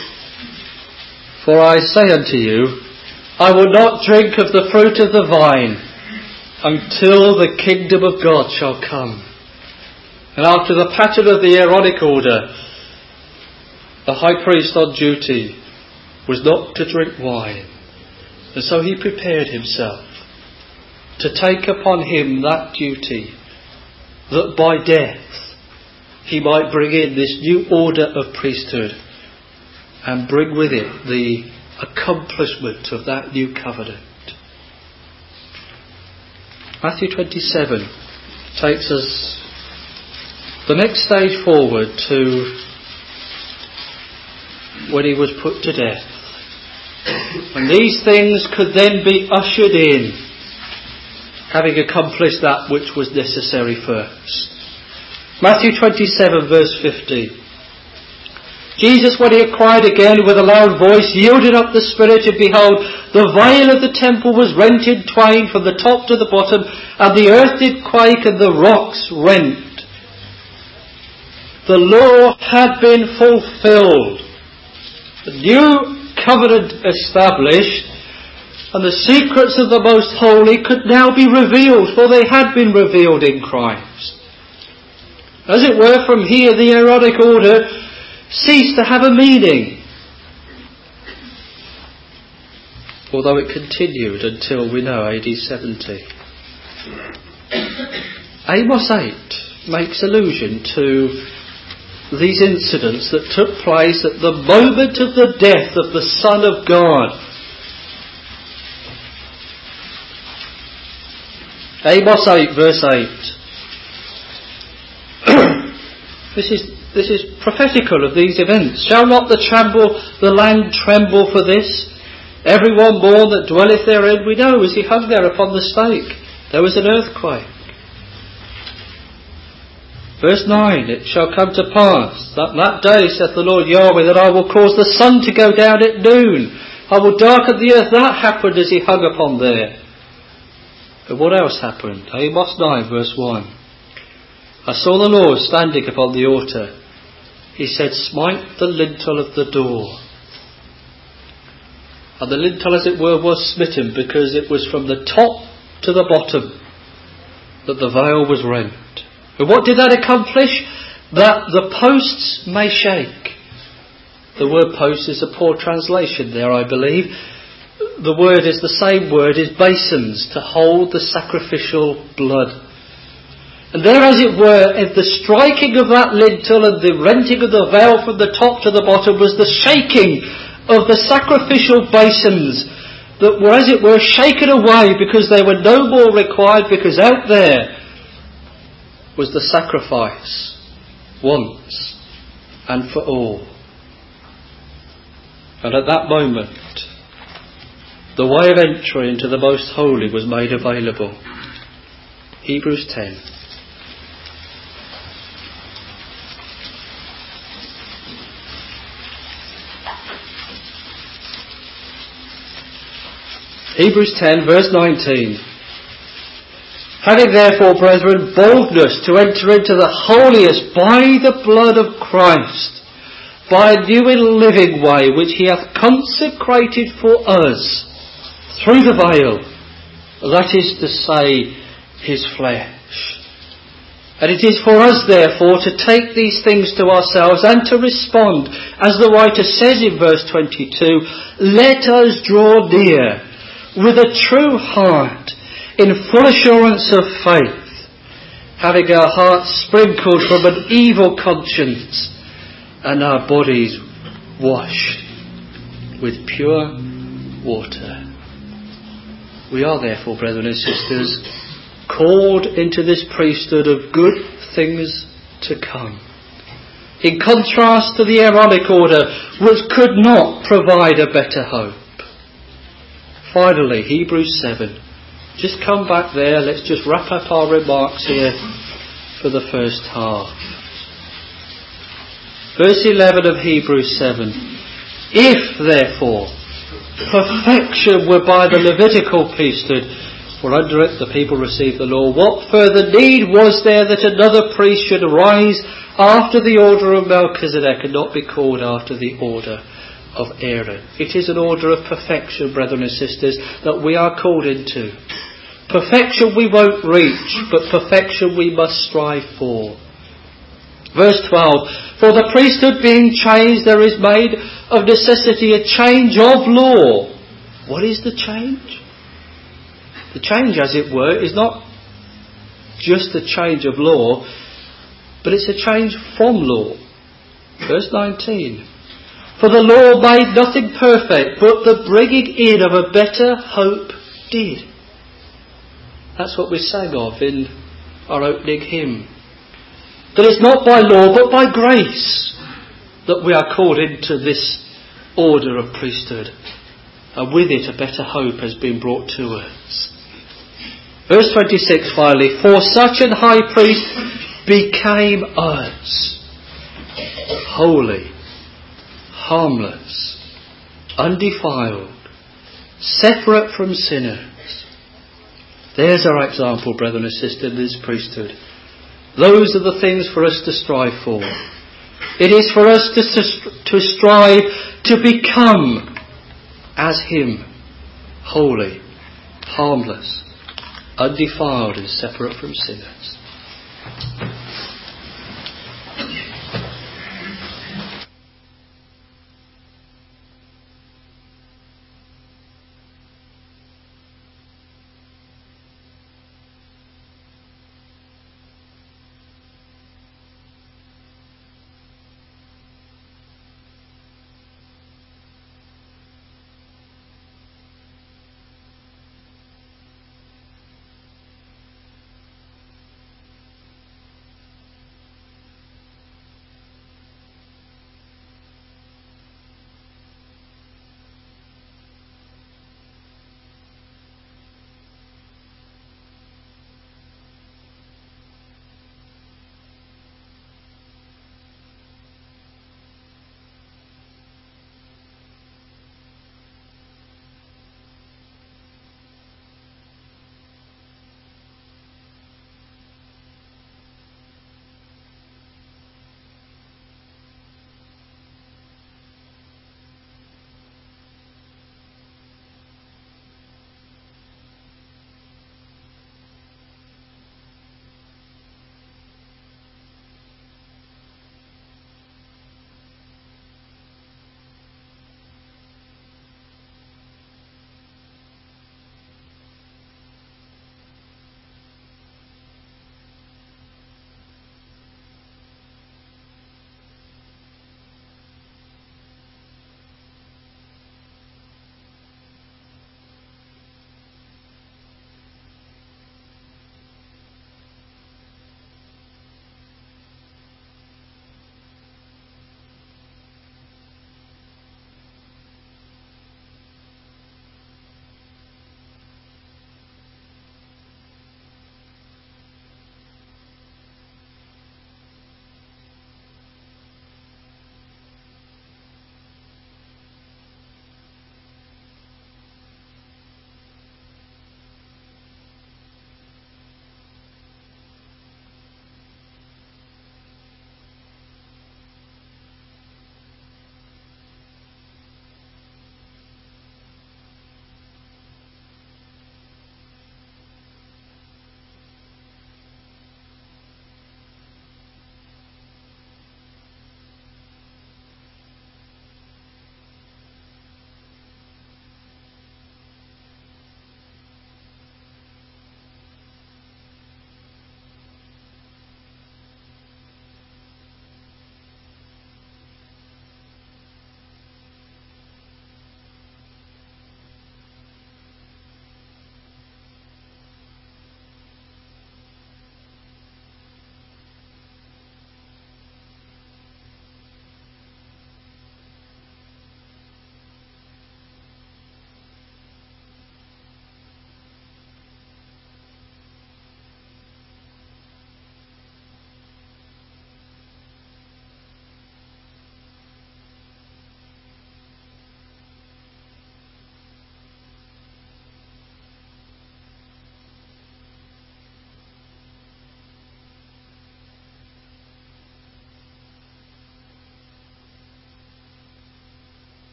For I say unto you, I will not drink of the fruit of the vine until the kingdom of God shall come. And after the pattern of the Aaronic order, the high priest on duty was not to drink wine. And so he prepared himself to take upon him that duty, that by death he might bring in this new order of priesthood and bring with it the accomplishment of that new covenant. Matthew twenty-seven takes us the next stage forward to when he was put to death. And these things could then be ushered in, having accomplished that which was necessary first. Matthew twenty-seven, verse fifty. Jesus, when he had cried again with a loud voice, yielded up the spirit, and behold, the veil of the temple was rent in twain from the top to the bottom, and the earth did quake, and the rocks rent. The law had been fulfilled, the new covenant established, and the secrets of the Most Holy could now be revealed, for they had been revealed in Christ. As it were, from here the Aaronic order ceased to have a meaning, although it continued until we know A D seventy. Amos eight makes allusion to these incidents that took place at the moment of the death of the Son of God. Amos eight, verse eight. This is this is prophetical of these events. Shall not the tremble the land tremble for this? Everyone born that dwelleth therein, we know, as he hung there upon the stake, there was an earthquake. Verse nine, it shall come to pass that that day, saith the Lord Yahweh, that I will cause the sun to go down at noon. I will darken the earth. That happened as he hung upon there. But what else happened? Amos nine, verse one. I saw the Lord standing upon the altar. He said, smite the lintel of the door. And the lintel, as it were, was smitten, because it was from the top to the bottom that the veil was rent. And what did that accomplish? That the posts may shake. The word post is a poor translation there, I believe. The word is the same word as basins, to hold the sacrificial blood. And there, as it were, at the striking of that lintel and the renting of the veil from the top to the bottom was the shaking of the sacrificial basins that were, as it were, shaken away because they were no more required, because out there was the sacrifice once and for all. And at that moment, the way of entry into the Most Holy was made available. Hebrews ten. Hebrews ten, verse nineteen. Having therefore, brethren, boldness to enter into the holiest by the blood of Christ, by a new and living way which he hath consecrated for us through the veil, that is to say, his flesh. And it is for us, therefore, to take these things to ourselves and to respond, as the writer says in verse twenty-two, let us draw near with a true heart, in full assurance of faith, having our hearts sprinkled from an evil conscience and our bodies washed with pure water. We are therefore, brethren and sisters, called into this priesthood of good things to come, in contrast to the Aaronic order, which could not provide a better hope. Finally, Hebrews seven. Just come back there. Let's just wrap up our remarks here for the first half. Verse eleven of Hebrews seven. If, therefore, perfection were by the Levitical priesthood, for under it the people received the law, what further need was there that another priest should arise after the order of Melchizedek and not be called after the order of Aaron? It is an order of perfection, brethren and sisters, that we are called into. Perfection we won't reach, but perfection we must strive for. Verse twelve. For the priesthood being changed, there is made of necessity a change of law. What is the change? The change, as it were, is not just a change of law, but it's a change from law. Verse nineteen. For the law made nothing perfect, but the bringing in of a better hope did. That's what we sang of in our opening hymn. That it's not by law but by grace that we are called into this order of priesthood. And with it a better hope has been brought to us. Verse twenty-six finally. For such an high priest became us, holy, harmless, undefiled, separate from sinners. There's our example, brethren and sisters, in this priesthood. Those are the things for us to strive for. It is for us to, to strive to become as him, holy, harmless, undefiled and separate from sinners.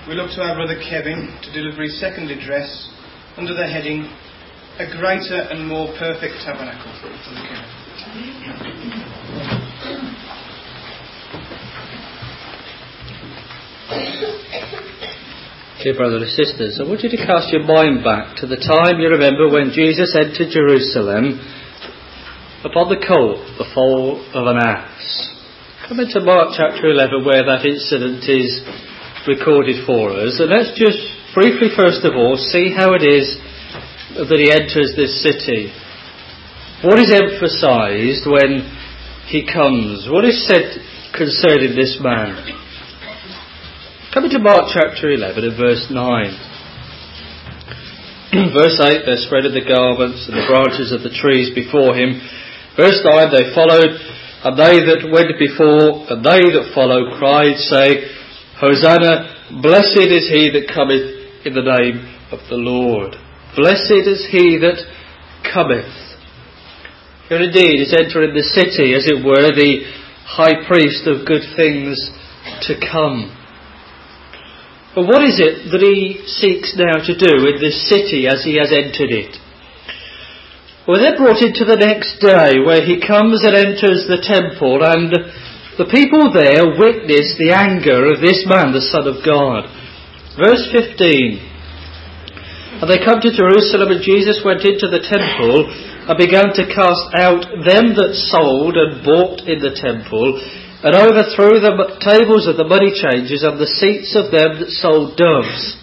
we look to our brother Kevin to deliver his second address under the heading, A Greater and More Perfect Tabernacle. Brother Kevin. Dear brothers and sisters, I want you to cast your mind back to the time you remember when Jesus entered Jerusalem upon the colt, the foal of an ass. Come into Mark chapter eleven where that incident is recorded for us, and let's just briefly first of all see how it is that he enters this city. What is emphasised when he comes? What is said concerning this man? Coming to Mark chapter eleven and verse nine. Verse eight, they spreaded the garments and the branches of the trees before him. Verse nine, they followed, and they that went before, and they that followed cried, saying, Hosanna, blessed is he that cometh in the name of the Lord. Blessed is he that cometh. Here indeed is entering the city, as it were, the high priest of good things to come. But what is it that he seeks now to do in this city as he has entered it? Well, they're brought into the next day where he comes and enters the temple, and the people there witness the anger of this man, the Son of God. Verse fifteen. And they come to Jerusalem, and Jesus went into the temple and began to cast out them that sold and bought in the temple, and overthrew the tables of the money changers and the seats of them that sold doves.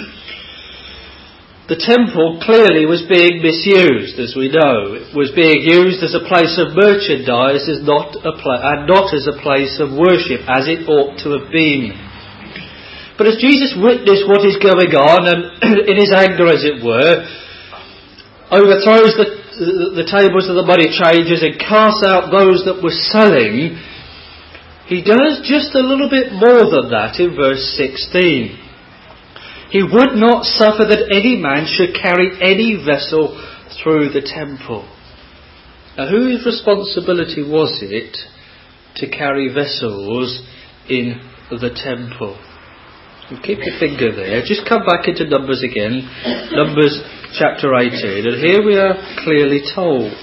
The temple clearly was being misused, as we know. It was being used as a place of merchandise as not a pla- and not as a place of worship, as it ought to have been. But as Jesus witnessed what is going on, and in his anger, as it were, overthrows the, the, the tables of the money changers and casts out those that were selling, he does just a little bit more than that in verse sixteen. He would not suffer that any man should carry any vessel through the temple. Now, whose responsibility was it to carry vessels in the temple? And keep your finger there. Just come back into Numbers again. Numbers chapter eighteen. And here we are clearly told.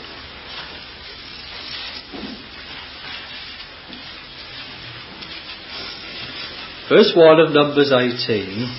Verse one of Numbers eighteen.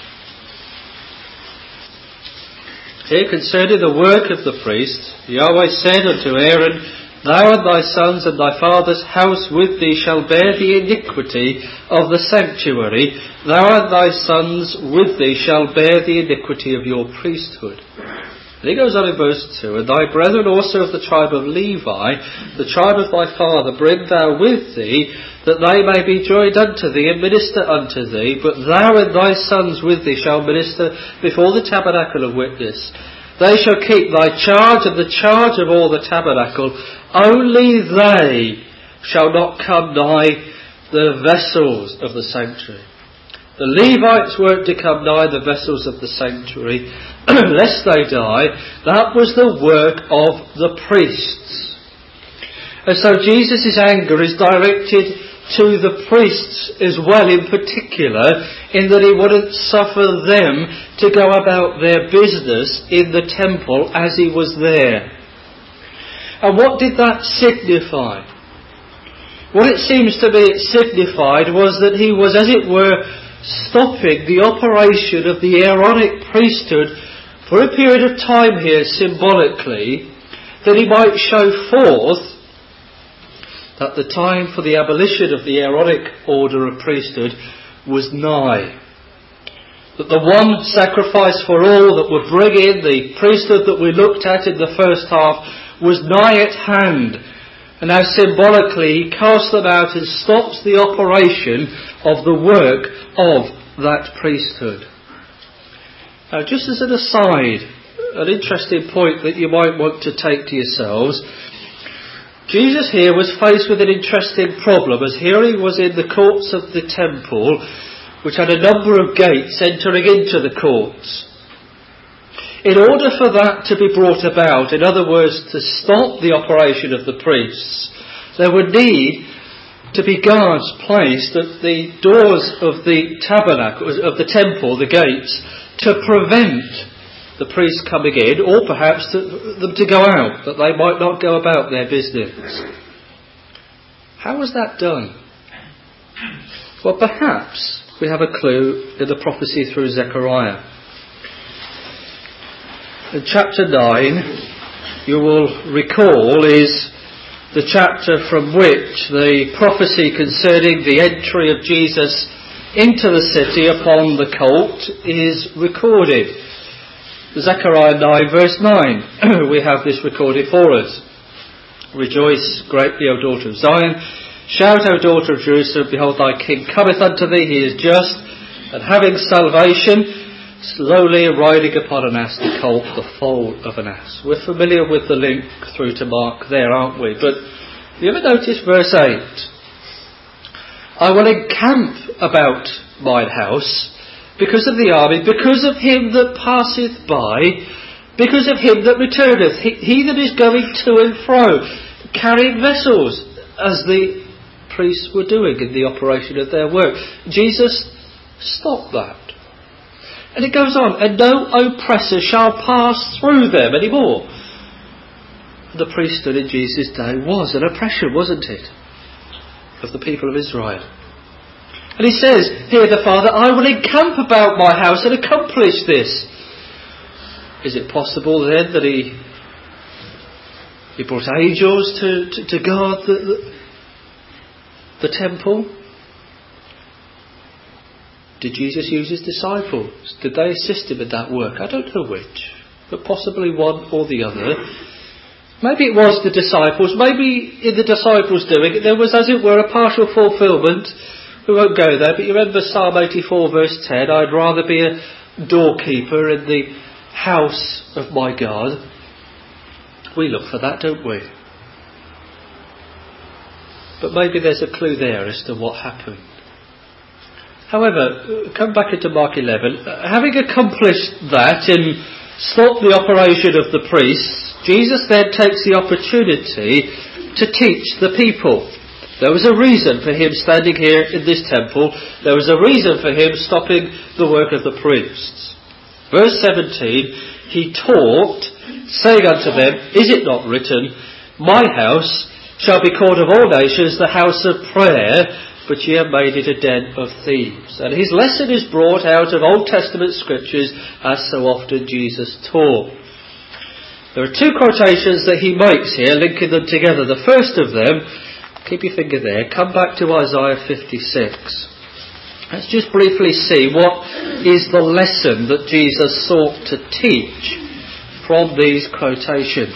Here concerning the work of the priest, Yahweh said unto Aaron, Thou and thy sons and thy father's house with thee shall bear the iniquity of the sanctuary. Thou and thy sons with thee shall bear the iniquity of your priesthood. And he goes on in verse two, And thy brethren also of the tribe of Levi, the tribe of thy father, bring thou with thee, that they may be joined unto thee and minister unto thee. But thou and thy sons with thee shall minister before the tabernacle of witness. They shall keep thy charge and the charge of all the tabernacle. Only they shall not come nigh the vessels of the sanctuary. The Levites weren't to come nigh the vessels of the sanctuary, lest they die. That was the work of the priests. And so Jesus' anger is directed to the priests as well, in particular, in that he wouldn't suffer them to go about their business in the temple as he was there. And what did that signify? What it seems to be it signified was that he was, as it were, stopping the operation of the Aaronic priesthood for a period of time here, symbolically, that he might show forth that the time for the abolition of the Aaronic order of priesthood was nigh. That the one sacrifice for all that would bring in the priesthood that we looked at in the first half was nigh at hand. And now symbolically he casts them out and stops the operation of the work of that priesthood. Now, just as an aside, an interesting point that you might want to take to yourselves, Jesus here was faced with an interesting problem, as here he was in the courts of the temple, which had a number of gates entering into the courts. In order for that to be brought about, in other words, to stop the operation of the priests, there would need to be guards placed at the doors of the tabernacle, of the temple, the gates, to prevent the priests coming in, or perhaps to, them to go out, that they might not go about their business. How was that done? Well, perhaps we have a clue in the prophecy through Zechariah. In chapter nine, you will recall, is the chapter from which the prophecy concerning the entry of Jesus into the city upon the colt is recorded. Zechariah nine verse nine, we have this recorded for us. Rejoice greatly, O daughter of Zion. Shout, O daughter of Jerusalem, behold, thy king cometh unto thee. He is just, and having salvation, slowly riding upon an ass, the colt, the foal of an ass. We're familiar with the link through to Mark there, aren't we? But have you ever noticed verse eight? I will encamp about mine house because of the army, because of him that passeth by, because of him that returneth, he, he that is going to and fro, carrying vessels, as the priests were doing in the operation of their work. Jesus stopped that. And it goes on, and no oppressor shall pass through them anymore. The priesthood in Jesus' day was an oppression, wasn't it, of the people of Israel. And he says, here the Father, I will encamp about my house and accomplish this. Is it possible then that he he brought angels to, to, to guard the, the, the temple? Did Jesus use his disciples? Did they assist him in that work? I don't know which, but possibly one or the other. Maybe it was the disciples. Maybe in the disciples doing it, there was, as it were, a partial fulfilment. We won't go there, but you remember Psalm eighty-four verse ten, I'd rather be a doorkeeper in the house of my God. We look for that, don't we? But maybe there's a clue there as to what happened. However, come back into Mark eleven. Having accomplished that and stopped the operation of the priests, Jesus then takes the opportunity to teach the people. There was a reason for him standing here in this temple. There was a reason for him stopping the work of the priests. Verse seventeen, he taught, saying unto them, is it not written, my house shall be called of all nations the house of prayer, but ye have made it a den of thieves. And his lesson is brought out of Old Testament scriptures, as so often Jesus taught. There are two quotations that he makes here, linking them together. The first of them, keep your finger there, come back to Isaiah fifty-six. Let's just briefly see what is the lesson that Jesus sought to teach from these quotations.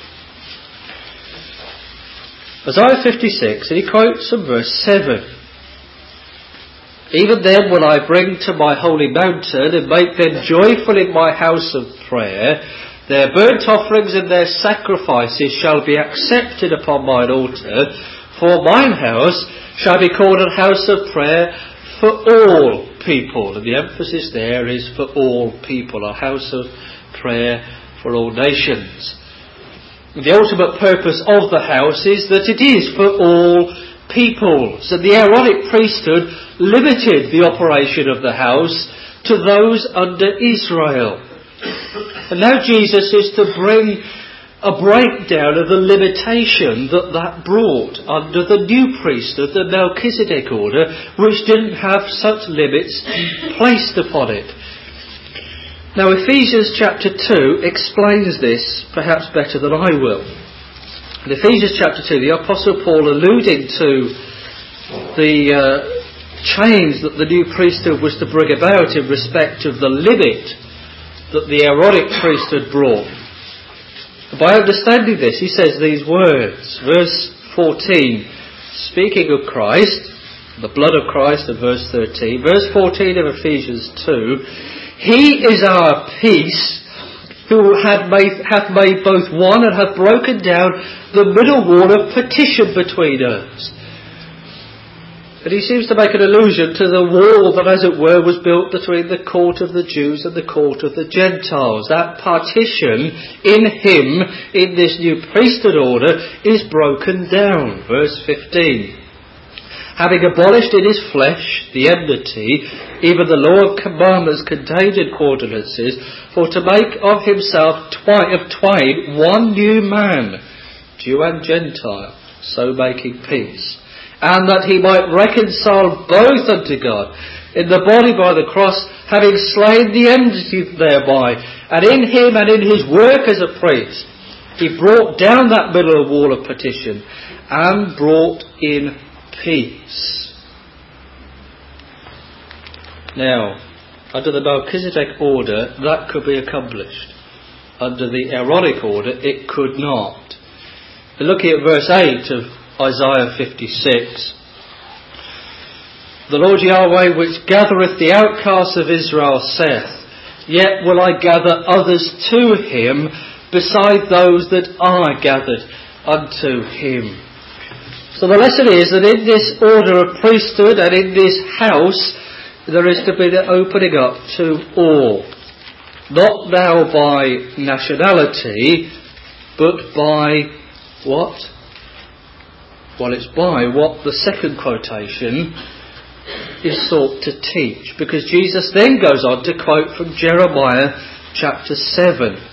Isaiah fifty-six, and he quotes from verse seven. Even then will I bring to my holy mountain and make them joyful in my house of prayer. Their burnt offerings and their sacrifices shall be accepted upon mine altar. For mine house shall be called a house of prayer for all people. And the emphasis there is for all people. A house of prayer for all nations. The ultimate purpose of the house is that it is for all peoples. And the Aaronic priesthood limited the operation of the house to those under Israel. And now Jesus is to bring a breakdown of the limitation that that brought under the new priesthood, the Melchizedek order, which didn't have such limits placed upon it. Now Ephesians chapter two explains this perhaps better than I will. In Ephesians chapter two, the Apostle Paul, alluding to the uh, change that the new priesthood was to bring about in respect of the limit that the Aaronic priesthood brought. By understanding this, he says these words, verse fourteen, speaking of Christ, the blood of Christ, in verse thirteen, verse fourteen of Ephesians two, he is our peace, who hath made, hath made both one and hath broken down the middle wall of partition between us. And he seems to make an allusion to the wall that, as it were, was built between the court of the Jews and the court of the Gentiles. That partition in him, in this new priesthood order, is broken down. Verse fifteen. having abolished in his flesh the enmity, even the law of commandments contained in ordinances, for to make of himself twi- of twain one new man, Jew and Gentile, so making peace, and that he might reconcile both unto God in the body by the cross, having slain the enmity thereby, and in him and in his work as a priest, he brought down that middle wall of partition and brought in peace. Now, under the Melchizedek order, that could be accomplished. Under the Aaronic order, it could not. And looking at verse eight of Isaiah fifty-six, the Lord Yahweh which gathereth the outcasts of Israel saith, Yet will I gather others to him, beside those that are gathered unto him. So the lesson is that in this order of priesthood and in this house, there is to be the opening up to all. Not now by nationality, but by what? Well, it's by what the second quotation is sought to teach. Because Jesus then goes on to quote from Jeremiah chapter seven.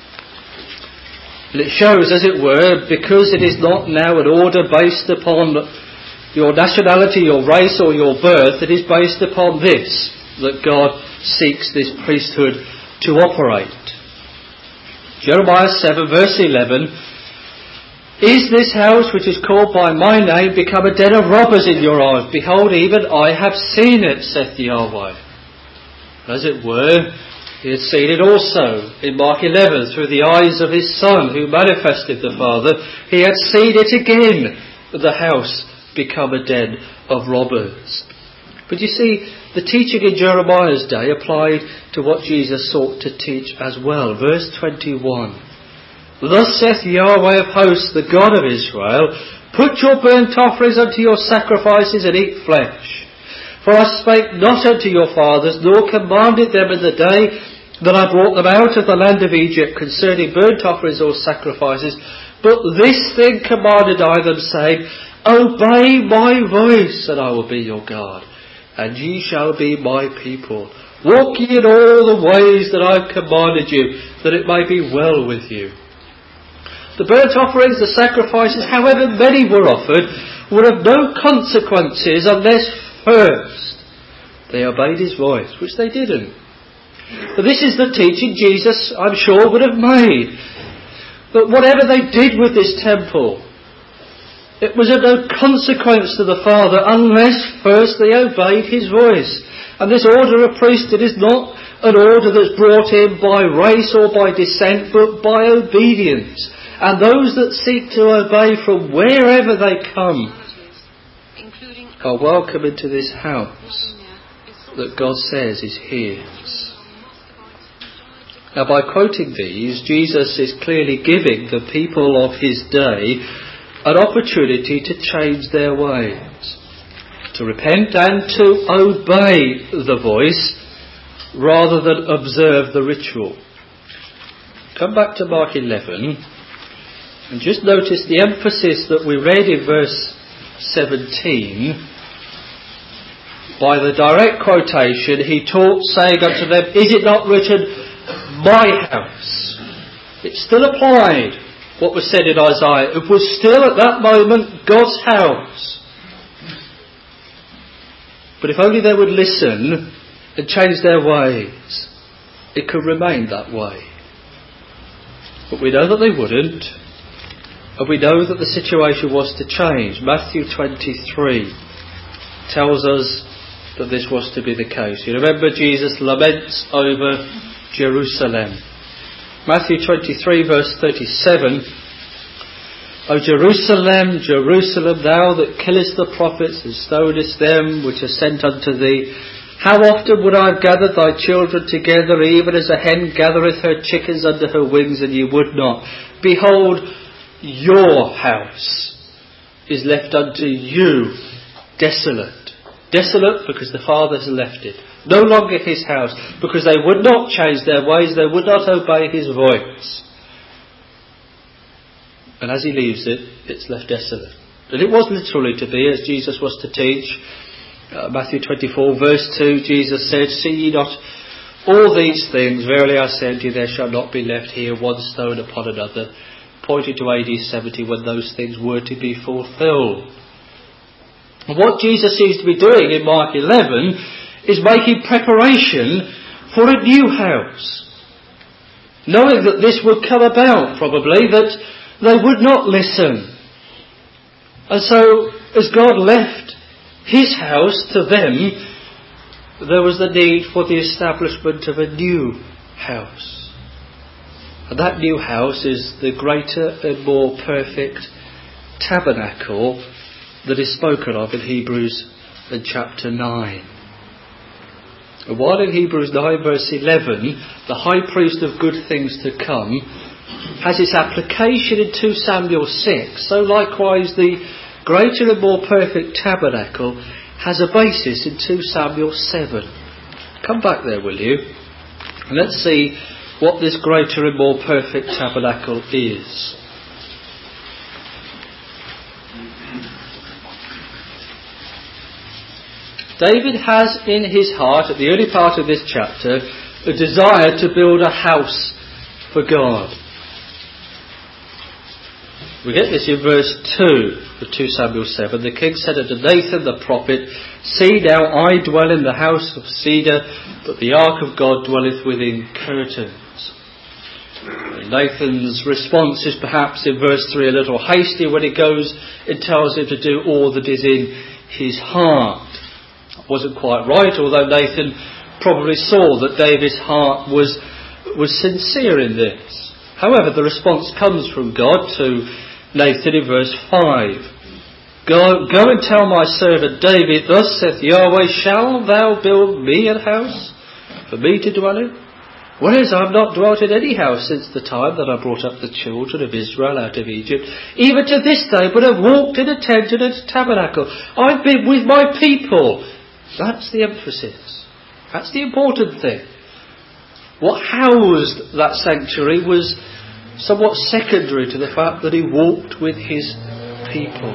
And it shows, as it were, because it is not now an order based upon your nationality, your race or your birth, it is based upon this, that God seeks this priesthood to operate. Jeremiah seven verse eleven, Is this house which is called by my name become a den of robbers in your eyes? Behold, even I have seen it, saith Yahweh. As it were, he had seen it also in Mark eleven through the eyes of his Son who manifested the Father. He had seen it again, the house become a den of robbers. But you see, the teaching in Jeremiah's day applied to what Jesus sought to teach as well. Verse twenty-one. Thus saith Yahweh of hosts, the God of Israel, Put your burnt offerings unto your sacrifices and eat flesh. For I spake not unto your fathers, nor commanded them in the day that I brought them out of the land of Egypt concerning burnt offerings or sacrifices. But this thing commanded I them, saying, Obey my voice, and I will be your God, and ye shall be my people. Walk ye in all the ways that I have commanded you, that it may be well with you. The burnt offerings, the sacrifices, however many were offered, would have no consequences unless first they obeyed his voice, which they didn't. But this is the teaching Jesus, I'm sure, would have made. But whatever they did with this temple, it was of no consequence to the Father unless first they obeyed his voice. And this order of priesthood is not an order that's brought in by race or by descent, but by obedience. And those that seek to obey from wherever they come are welcome into this house that God says is his. Now, by quoting these, Jesus is clearly giving the people of his day an opportunity to change their ways, to repent and to obey the voice rather than observe the ritual. Come back to Mark eleven and just notice the emphasis that we read in verse seventeen. By the direct quotation, he taught, saying unto them, Is it not written, my house? It still applied what was said in Isaiah. It was still at that moment God's house. But if only they would listen and change their ways, it could remain that way. But we know that they wouldn't, and we know that the situation was to change. Matthew twenty-three tells us that this was to be the case. You remember Jesus laments over Jerusalem. Matthew twenty-three verse thirty-seven. O Jerusalem, Jerusalem, thou that killest the prophets and stonest them which are sent unto thee, how often would I have gathered thy children together, even as a hen gathereth her chickens under her wings, and ye would not. Behold, your house is left unto you desolate. Desolate because the Father has left it. No longer his house, because they would not change their ways, they would not obey his voice. And as he leaves it, it's left desolate. And it was literally to be, as Jesus was to teach. Uh, Matthew twenty-four verse two, Jesus said, "See ye not all these things? Verily I say unto you, there shall not be left here one stone upon another," pointing to A D seventy, when those things were to be fulfilled. And what Jesus seems to be doing in Mark eleven is making preparation for a new house, knowing that this would come about, probably, that they would not listen. And so, as God left his house to them, there was the need for the establishment of a new house. And that new house is the greater and more perfect tabernacle that is spoken of in Hebrews in chapter nine. And while in Hebrews nine verse eleven, the high priest of good things to come has its application in two Samuel six, so likewise the greater and more perfect tabernacle has a basis in two Samuel seven. Come back there, will you? And let's see what this greater and more perfect tabernacle is. David has in his heart, at the early part of this chapter, a desire to build a house for God. We get this in verse two of two Samuel seven. "The king said unto Nathan the prophet, See now, I dwell in the house of cedar, but the ark of God dwelleth within curtains." And Nathan's response is perhaps in verse three a little hasty when he goes and tells him to do all that is in his heart. It wasn't quite right, although Nathan probably saw that David's heart was, was sincere in this. However, the response comes from God to Nathan in verse five. Go, go and tell my servant David, Thus saith Yahweh, Shall thou build me an house for me to dwell in? Whereas I have not dwelt in any house since the time that I brought up the children of Israel out of Egypt, even to this day, but have walked in a tent and a tabernacle. I've been with my people. That's the emphasis. That's the important thing. What housed that sanctuary was somewhat secondary to the fact that he walked with his people.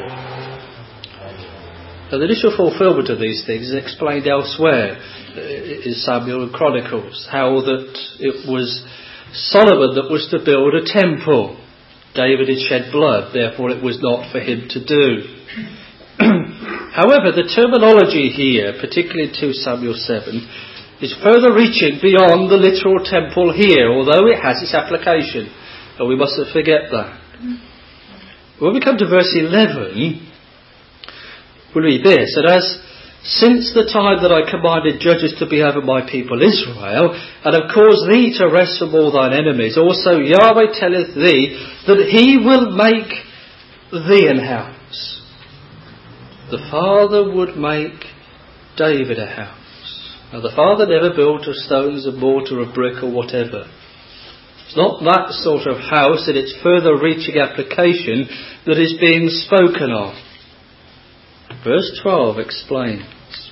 Now, the initial fulfilment of these things is explained elsewhere in Samuel and Chronicles, how that it was Solomon that was to build a temple. David had shed blood, therefore it was not for him to do. However, the terminology here, particularly in two Samuel seven, is further reaching beyond the literal temple here, although it has its application. And we mustn't forget that. When we come to verse eleven, we'll read this. And as since the time that I commanded judges to be over my people Israel, and have caused thee to rest from all thine enemies, also Yahweh telleth thee that he will make thee an house. The Father would make David a house. Now, the Father never built of stones, of mortar, of brick, or whatever. It's not that sort of house in its further reaching application that is being spoken of. Verse twelve explains,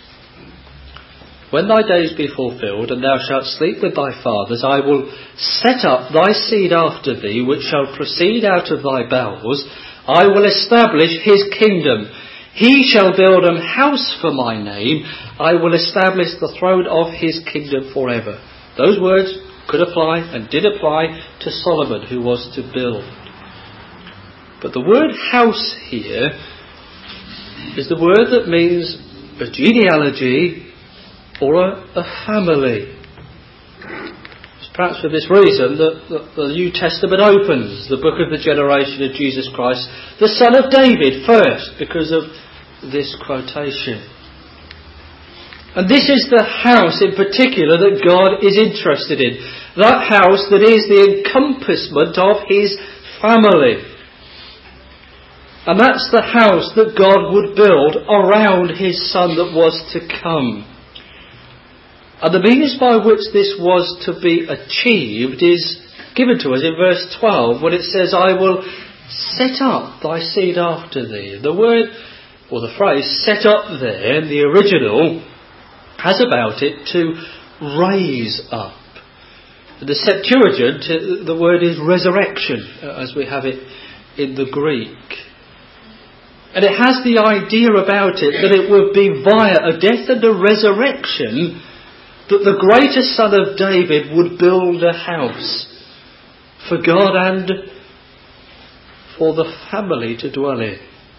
When thy days be fulfilled, and thou shalt sleep with thy fathers, I will set up thy seed after thee, which shall proceed out of thy bowels. I will establish his kingdom. He shall build an house for my name. I will establish the throne of his kingdom forever. Those words could apply and did apply to Solomon, who was to build. But the word house here is the word that means a genealogy or a, a family. It's perhaps for this reason that the, the New Testament opens the book of the generation of Jesus Christ, the son of David, first, because of this quotation. And this is the house in particular that God is interested in. That house that is the encompassment of his family. And that's the house that God would build around his son that was to come. And the means by which this was to be achieved is given to us in verse twelve, when it says, I will set up thy seed after thee. The word, or the phrase, set up there, in the original, has about it to raise up. The Septuagint, the word is resurrection, as we have it in the Greek. And it has the idea about it that it would be via a death and a resurrection that the greater Son of David would build a house for God and for the family to dwell in.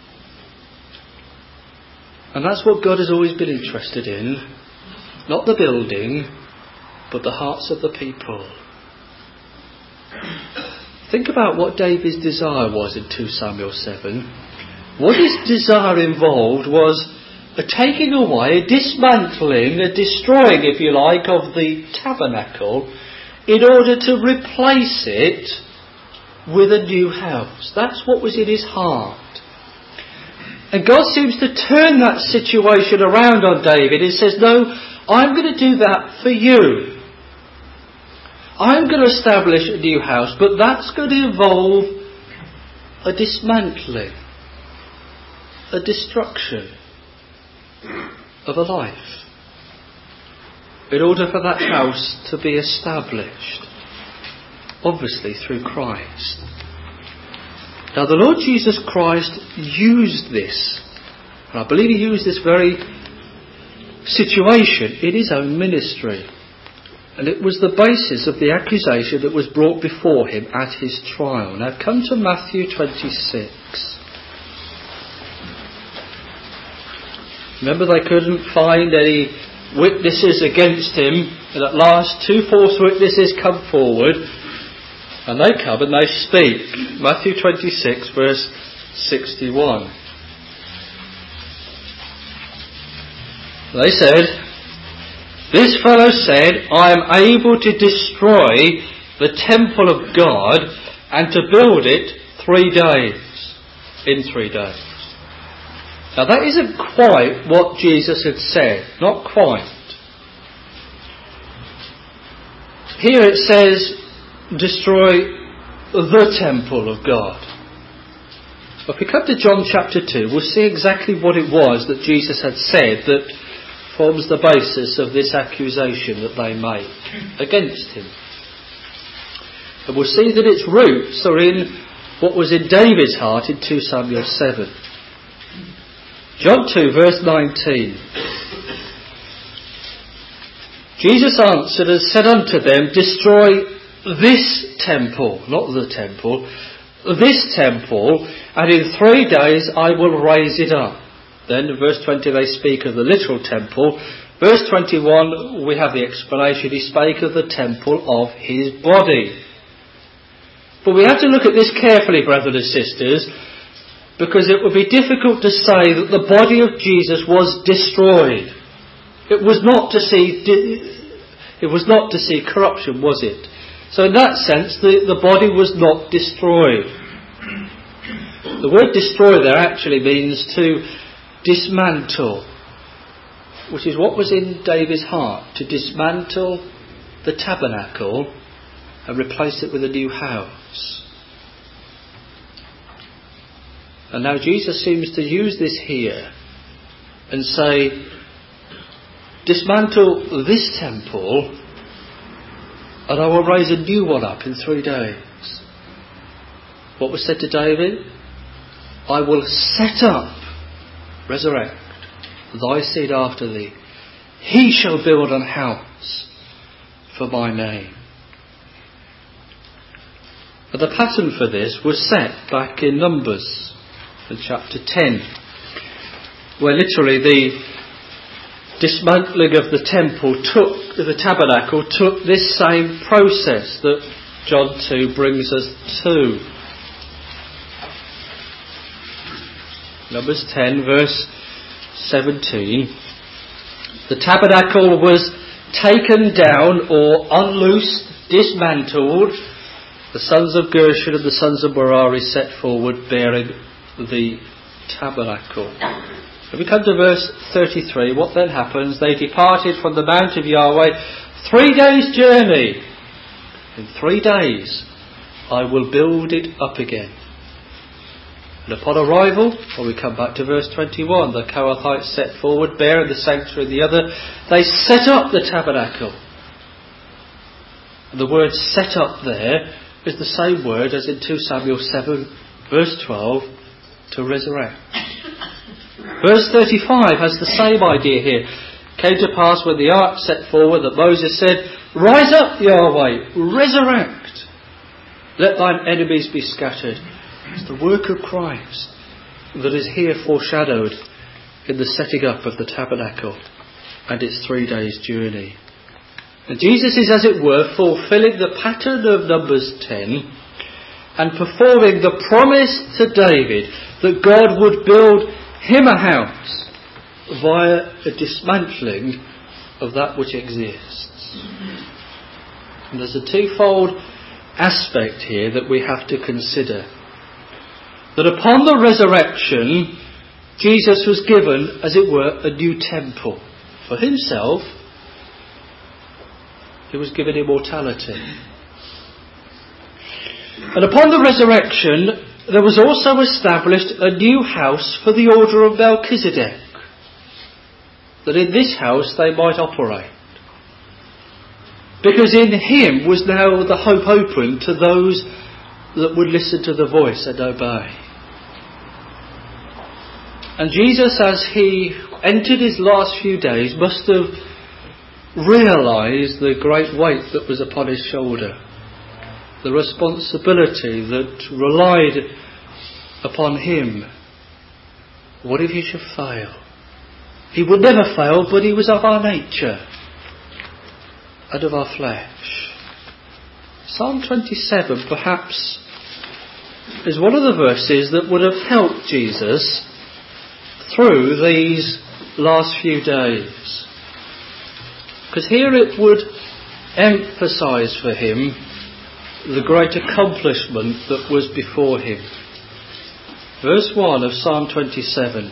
And that's what God has always been interested in. Not the building, but the hearts of the people. Think about what David's desire was in two Samuel seven. What his desire involved was a taking away, a dismantling, a destroying, if you like, of the tabernacle in order to replace it with a new house. That's what was in his heart. And God seems to turn that situation around on David. He says, no, I'm going to do that for you. I'm going to establish a new house, but that's going to involve a dismantling, a destruction of a life in order for that house to be established, obviously through Christ. Now the Lord Jesus Christ used this, and I believe he used this very situation in his own ministry, and it was the basis of the accusation that was brought before him at his trial. Now come to Matthew twenty-six. Remember, they couldn't find any witnesses against him, and at last two false witnesses come forward, and they come and they speak. Matthew twenty-six verse sixty-one. They said, "This fellow said, I am able to destroy the temple of God and to build it three days, in three days." Now that isn't quite what Jesus had said. Not quite. Here it says, destroy the temple of God. If we come to John chapter two, we'll see exactly what it was that Jesus had said that forms the basis of this accusation that they make against him. And we'll see that its roots are in what was in David's heart in two Samuel seven. John two verse nineteen. Jesus answered and said unto them, destroy this temple, not the temple, this temple, and in three days I will raise it up. Then in verse twenty they speak of the literal temple. Verse twenty-one we have the explanation. He spake of the temple of his body. But we have to look at this carefully, brothers and sisters, because it would be difficult to say that the body of Jesus was destroyed. It was not to see it was not to see corruption, was it? So in that sense the, the body was not destroyed. The word destroy there actually means to dismantle, which is what was in David's heart, to dismantle the tabernacle and replace it with a new house. And now Jesus seems to use this here and say, dismantle this temple and I will raise a new one up in three days. What was said to David? I will set up, resurrect, thy seed after thee. He shall build an house for my name. But the pattern for this was set back in Numbers. In chapter ten, where literally the dismantling of the temple took, the tabernacle took this same process that John two brings us to. Numbers ten verse seventeen. The tabernacle was taken down or unloosed, dismantled. The sons of Gershon and the sons of Merari set forward bearing the tabernacle. If we come to verse thirty-three, what then happens? They departed from the mount of Yahweh, three days' journey. In three days I will build it up again. And upon arrival, or we come back to verse twenty-one, the Kohathites set forward, bearing the sanctuary in the other. They set up the tabernacle. And the word set up there is the same word as in two Samuel seven verse twelve, to resurrect. Verse thirty-five has the same idea here. Came to pass when the ark set forward that Moses said, "Rise up, Yahweh, resurrect. Let thine enemies be scattered." It's the work of Christ that is here foreshadowed in the setting up of the tabernacle and its three days' journey. And Jesus is, as it were, fulfilling the pattern of Numbers ten and performing the promise to David that God would build him a house via a dismantling of that which exists. And there's a twofold aspect here that we have to consider. That upon the resurrection, Jesus was given, as it were, a new temple. For himself, he was given immortality. And upon the resurrection, there was also established a new house for the order of Melchizedek, that in this house they might operate. Because in him was now the hope open to those that would listen to the voice and obey. And Jesus, as he entered his last few days, must have realised the great weight that was upon his shoulder, the responsibility that relied upon him. What if he should fail? He would never fail, but he was of our nature and of our flesh. Psalm twenty-seven perhaps is one of the verses that would have helped Jesus through these last few days. Because here it would emphasise for him the great accomplishment that was before him. Verse one of Psalm twenty-seven.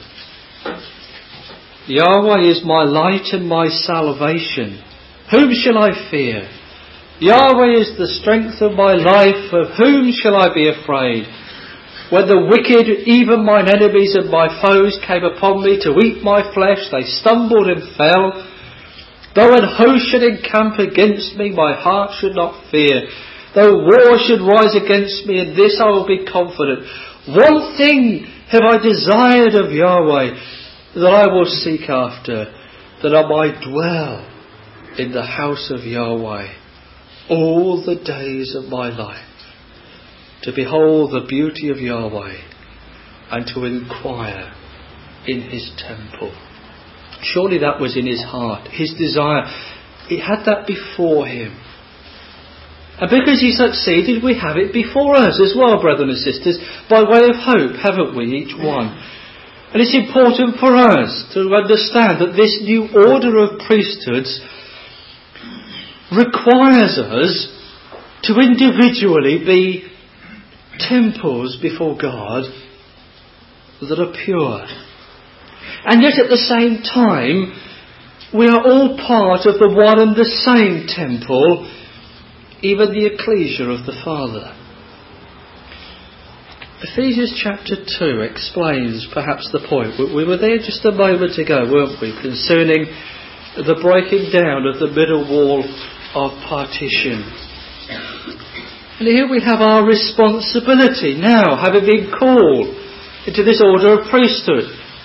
Yahweh is my light and my salvation. Whom shall I fear? Yahweh is the strength of my life. Of whom shall I be afraid? When the wicked, even mine enemies and my foes, came upon me to eat my flesh, they stumbled and fell. Though an host should encamp against me, my heart should not fear. Though war should rise against me, in this I will be confident. One thing have I desired of Yahweh, that I will seek after, that I might dwell in the house of Yahweh all the days of my life, to behold the beauty of Yahweh and to inquire in his temple. Surely that was in his heart, his desire. He had that before him. And because he succeeded, we have it before us as well, brethren and sisters, by way of hope, haven't we, each one? And it's important for us to understand that this new order of priesthoods requires us to individually be temples before God that are pure. And yet at the same time, we are all part of the one and the same temple, even the ecclesia of the Father. Ephesians chapter two explains perhaps the point. We were there just a moment ago, weren't we, concerning the breaking down of the middle wall of partition. And here we have our responsibility now, having been called into this order of priesthood,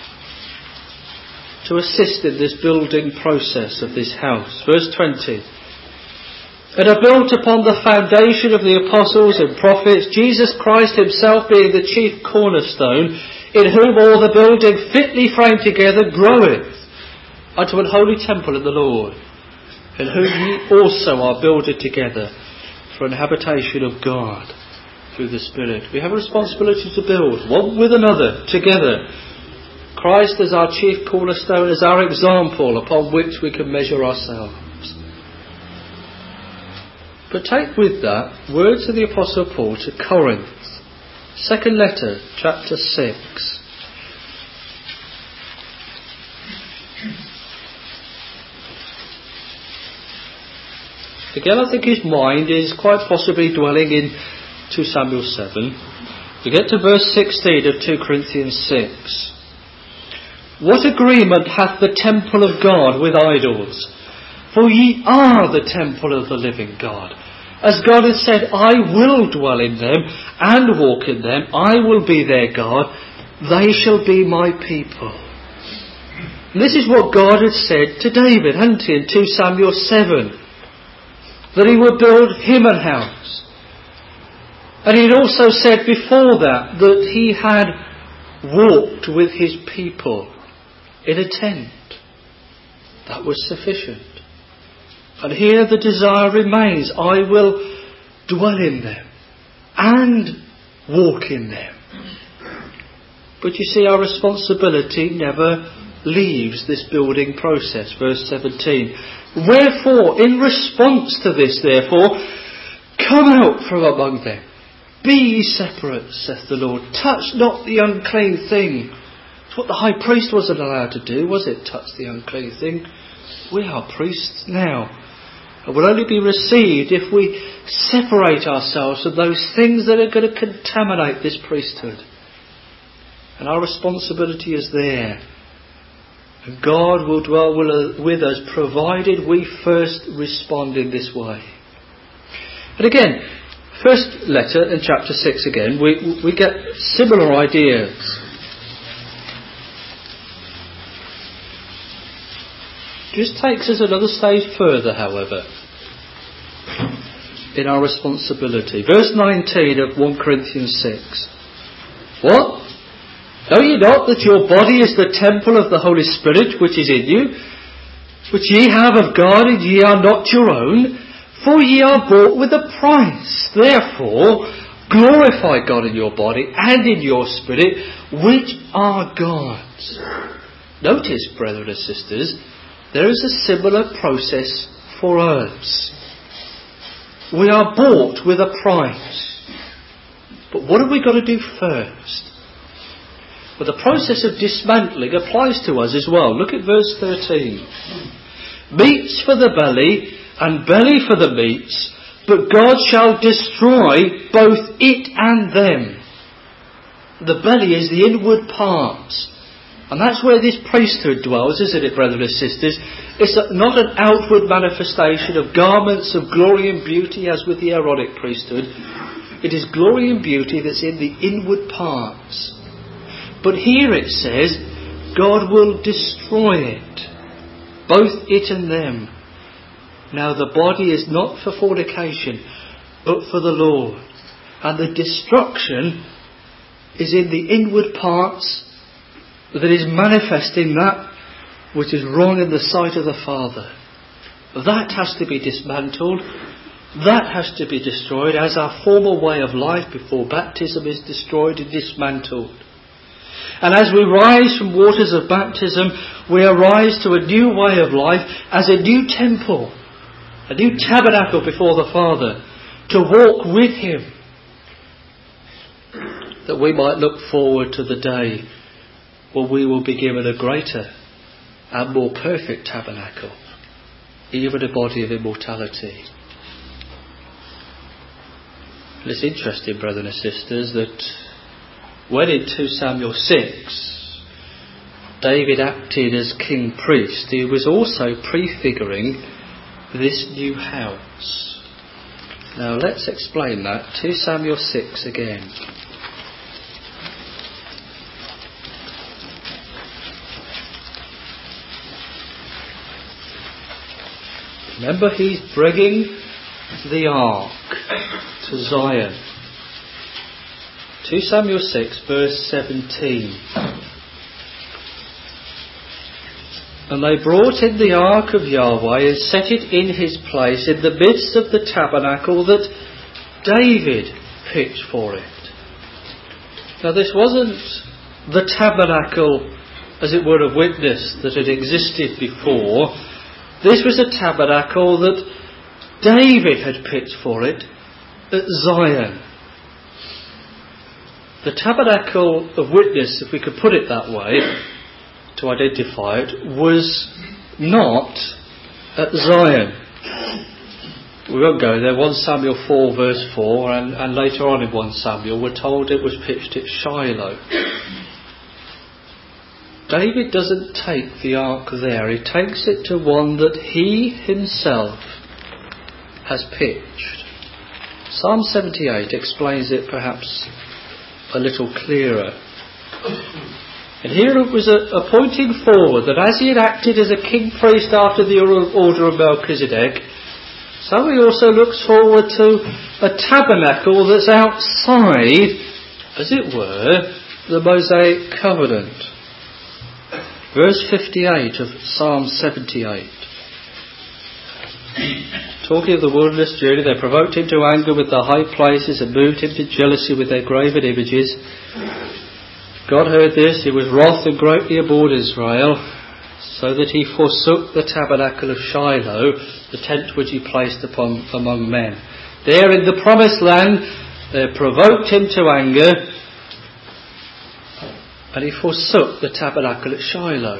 to assist in this building process of this house. Verse twenty. And are built upon the foundation of the apostles and prophets, Jesus Christ himself being the chief cornerstone, in whom all the building fitly framed together groweth unto an holy temple in the Lord, in whom ye also are builded together for an habitation of God through the Spirit. We have a responsibility to build one with another together. Christ as our chief cornerstone, as our example upon which we can measure ourselves. But take with that words of the Apostle Paul to Corinth, second letter, chapter six. Again, I think his mind is quite possibly dwelling in two Samuel seven. We get to verse sixteen of two Corinthians six. What agreement hath the temple of God with idols? For ye are the temple of the living God. As God has said, I will dwell in them and walk in them. I will be their God. They shall be my people. And this is what God had said to David, hadn't he, in two Samuel seven, that he would build him an house. And he had also said before that that he had walked with his people in a tent. That was sufficient. And here the desire remains, I will dwell in them and walk in them. But you see, our responsibility never leaves this building process. Verse seventeen. Wherefore, in response to this, therefore, come out from among them. Be ye separate, saith the Lord. Touch not the unclean thing. It's what the high priest wasn't allowed to do, was it? Touch the unclean thing. We are priests now. And will only be received if we separate ourselves from those things that are going to contaminate this priesthood. And our responsibility is there. And God will dwell with us provided we first respond in this way. And again, first letter in chapter six again, we, we get similar ideas. Just takes us another stage further, however, in our responsibility. Verse nineteen of First Corinthians six. What? Know ye not that your body is the temple of the Holy Spirit which is in you, which ye have of God, and ye are not your own? For ye are bought with a price. Therefore, glorify God in your body and in your spirit, which are God's. Notice, brethren and sisters, there is a similar process for us. We are bought with a price. But what have we got to do first? Well, the process of dismantling applies to us as well. Look at verse thirteen. Meats for the belly, and belly for the meats, but God shall destroy both it and them. The belly is the inward parts. And that's where this priesthood dwells, isn't it, brothers and sisters? It's not an outward manifestation of garments of glory and beauty as with the Aaronic priesthood. It is glory and beauty that's in the inward parts. But here it says, God will destroy it, both it and them. Now the body is not for fornication, but for the Lord. And the destruction is in the inward parts, that is manifesting that which is wrong in the sight of the Father. That has to be dismantled. That has to be destroyed, as our former way of life before baptism is destroyed and dismantled. And as we rise from waters of baptism, we arise to a new way of life as a new temple, a new tabernacle before the Father, to walk with Him, that we might look forward to the day when we will be given a greater and more perfect tabernacle, even a body of immortality. And it's interesting, brothers and sisters, that when in two Samuel six David acted as king priest, he was also prefiguring this new house. Now let's explain that. two Samuel six again. Remember, he's bringing the ark to Zion. two Samuel six verse seventeen. And they brought in the ark of Yahweh and set it in his place in the midst of the tabernacle that David pitched for it. Now this wasn't the tabernacle, as it were, of witness that had existed before. This was a tabernacle that David had pitched for it at Zion. The tabernacle of witness, if we could put it that way, to identify it, was not at Zion. We won't go there. First Samuel four verse four, and, and later on in First Samuel we're told it was pitched at Shiloh. David doesn't take the ark there. He takes it to one that he himself has pitched. Psalm seventy-eight explains it perhaps a little clearer. And here it was a, a pointing forward that as he had acted as a king priest after the order of Melchizedek, so he also looks forward to a tabernacle that's outside, as it were, the Mosaic covenant. Verse fifty-eight of Psalm seventy-eight. Talking of the wilderness journey, they provoked him to anger with the high places and moved him to jealousy with their graven images. God heard this, he was wroth and greatly abhorred Israel, so that he forsook the tabernacle of Shiloh, the tent which he placed upon among men. There in the promised land, they provoked him to anger, and he forsook the tabernacle at Shiloh.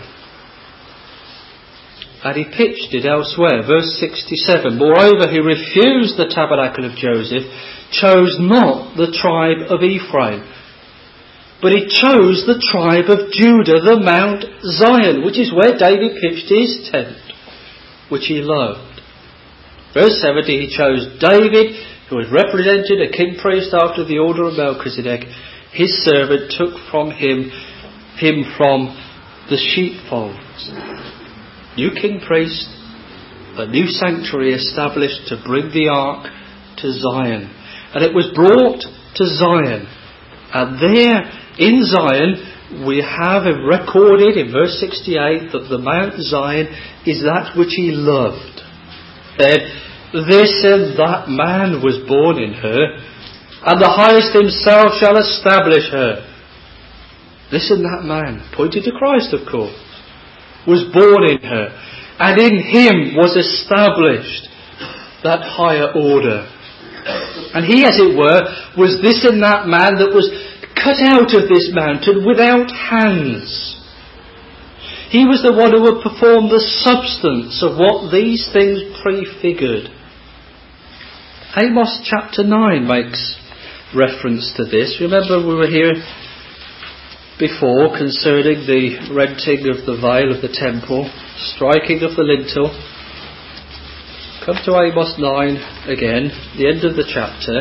And he pitched it elsewhere. Verse sixty-seven. Moreover, he refused the tabernacle of Joseph, chose not the tribe of Ephraim, but he chose the tribe of Judah, the Mount Zion, which is where David pitched his tent, which he loved. Verse seventy, he chose David, who was represented a king priest after the order of Melchizedek. His servant took from him, him from the sheepfolds. New king priest, a new sanctuary established to bring the ark to Zion. And it was brought to Zion. And there in Zion we have it recorded in verse sixty-eight that the Mount Zion is that which he loved. That this and that man was born in her, and the highest himself shall establish her. This and that man, pointing to Christ of course, was born in her, and in him was established that higher order. And he, as it were, was this and that man that was cut out of this mountain without hands. He was the one who would perform the substance of what these things prefigured. Amos chapter nine makes reference to this. Remember we were here before concerning the renting of the veil of the temple, striking of the lintel. Come to Amos nine again, the end of the chapter.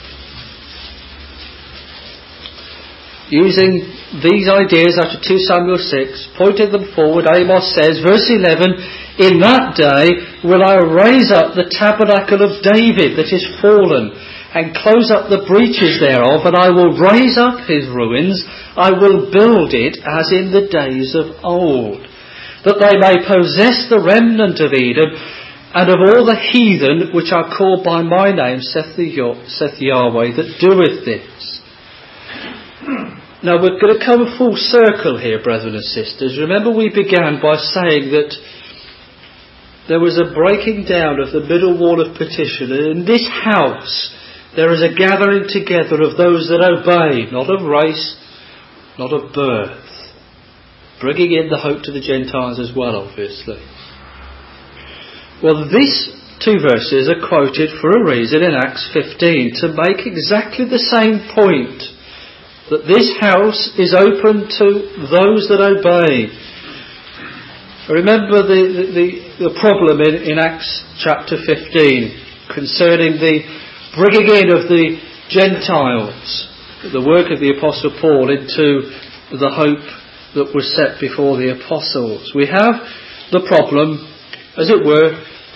Using these ideas out of two Samuel six, pointing them forward, Amos says, verse eleven, in that day will I raise up the tabernacle of David that is fallen, and close up the breaches thereof, and I will raise up his ruins, I will build it as in the days of old, that they may possess the remnant of Edom, and of all the heathen which are called by my name, saith, the, saith Yahweh, that doeth this. Now we're going to come full circle here, brethren and sisters. Remember we began by saying that there was a breaking down of the middle wall of petition, and in this house there is a gathering together of those that obey, not of race, not of birth, bringing in the hope to the Gentiles as well, obviously. Well, these two verses are quoted for a reason in Acts fifteen, to make exactly the same point, that this house is open to those that obey. Remember the, the, the problem in, in Acts chapter fifteen concerning the bringing in of the Gentiles, the work of the Apostle Paul, into the hope that was set before the apostles. We have the problem, as it were,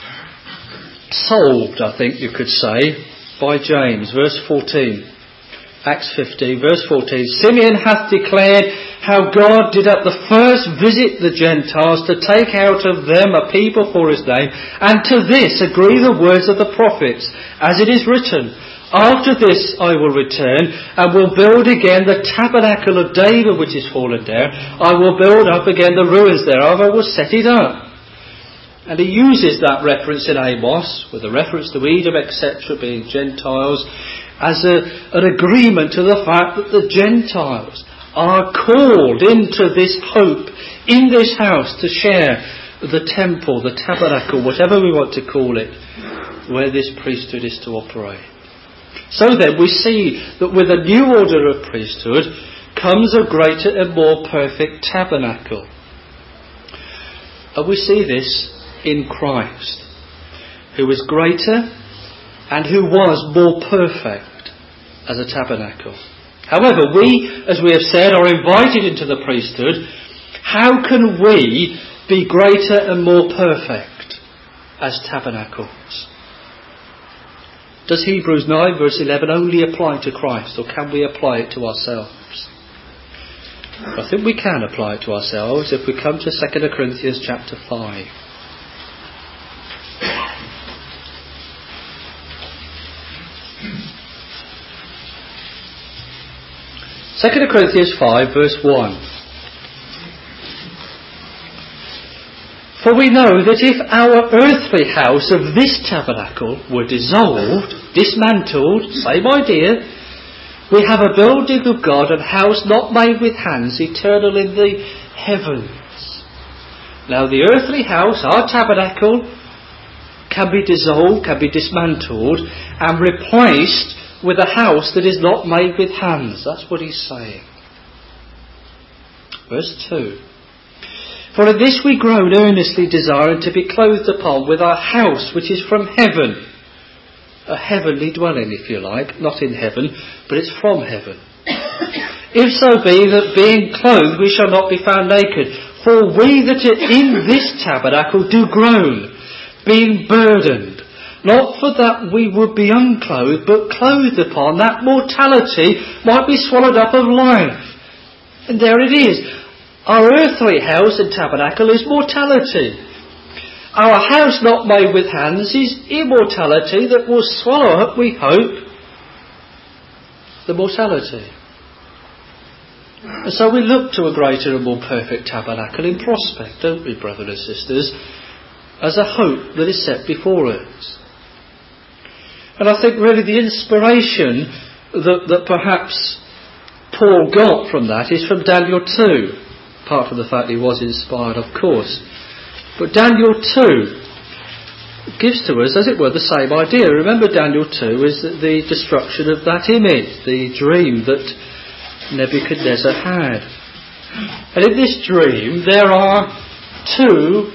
solved, I think you could say, by James, verse fourteen. Acts fifteen, verse fourteen. Simeon hath declared how God did at the first visit the Gentiles to take out of them a people for his name, and to this agree the words of the prophets, as it is written, after this I will return, and will build again the tabernacle of David which is fallen down. I will build up again the ruins thereof, I will set it up. And he uses that reference in Amos, with a reference to Edom, et cetera, being Gentiles, as a, an agreement to the fact that the Gentiles are called into this hope, in this house, to share the temple, the tabernacle, whatever we want to call it, where this priesthood is to operate. So then we see that with a new order of priesthood comes a greater and more perfect tabernacle. And we see this in Christ, who is greater and who was more perfect as a tabernacle. However, we, as we have said, are invited into the priesthood. How can we be greater and more perfect as tabernacles? Does Hebrews nine verse eleven only apply to Christ, or can we apply it to ourselves? I think we can apply it to ourselves if we come to Second Corinthians chapter five. Second Corinthians five verse one. For we know that if our earthly house of this tabernacle were dissolved, dismantled, same idea, we have a building of God, a house not made with hands, eternal in the heavens. Now the earthly house, our tabernacle, can be dissolved, can be dismantled, and replaced with a house that is not made with hands. That's what he's saying. Verse two. For in this we groan, earnestly desiring to be clothed upon with our house which is from heaven. A heavenly dwelling, if you like, not in heaven, but it's from heaven. If so be that being clothed we shall not be found naked. For we that are in this tabernacle do groan, being burdened, not for that we would be unclothed, but clothed upon, that mortality might be swallowed up of life. And there it is. Our earthly house and tabernacle is mortality. Our house not made with hands is immortality that will swallow up, we hope, the mortality. And so we look to a greater and more perfect tabernacle in prospect, don't we, brothers and sisters, as a hope that is set before us. And I think really the inspiration that, that perhaps Paul got from that is from Daniel two. Apart from the fact he was inspired, of course. But Daniel two gives to us, as it were, the same idea. Remember, Daniel two is the destruction of that image, the dream that Nebuchadnezzar had. And in this dream there are two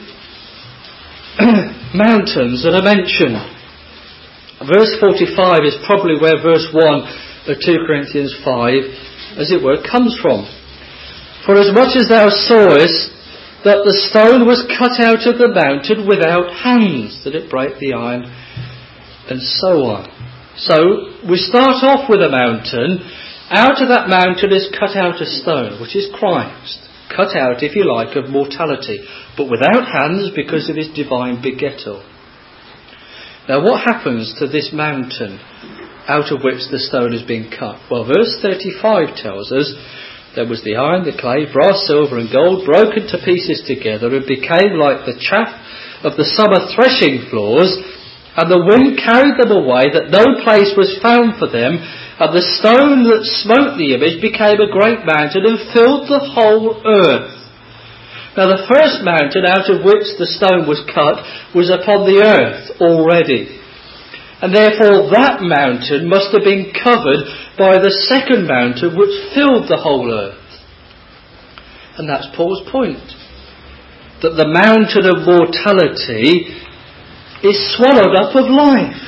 mountains that are mentioned. Verse forty-five is probably where verse one of two Corinthians five, as it were, comes from. For as much as thou sawest that the stone was cut out of the mountain without hands, that it break the iron, and so on. So we start off with a mountain. Out of that mountain is cut out a stone, which is Christ, cut out, if you like, of mortality, but without hands because of his divine begettal. Now what happens to this mountain out of which the stone is being cut? Well, verse thirty-five tells us, there was the iron, the clay, brass, silver and gold broken to pieces together and became like the chaff of the summer threshing floors, and the wind carried them away that no place was found for them, and the stone that smote the image became a great mountain and filled the whole earth. Now the first mountain out of which the stone was cut was upon the earth already. And therefore that mountain must have been covered by the second mountain which filled the whole earth. And that's Paul's point. That the mountain of mortality is swallowed up of life.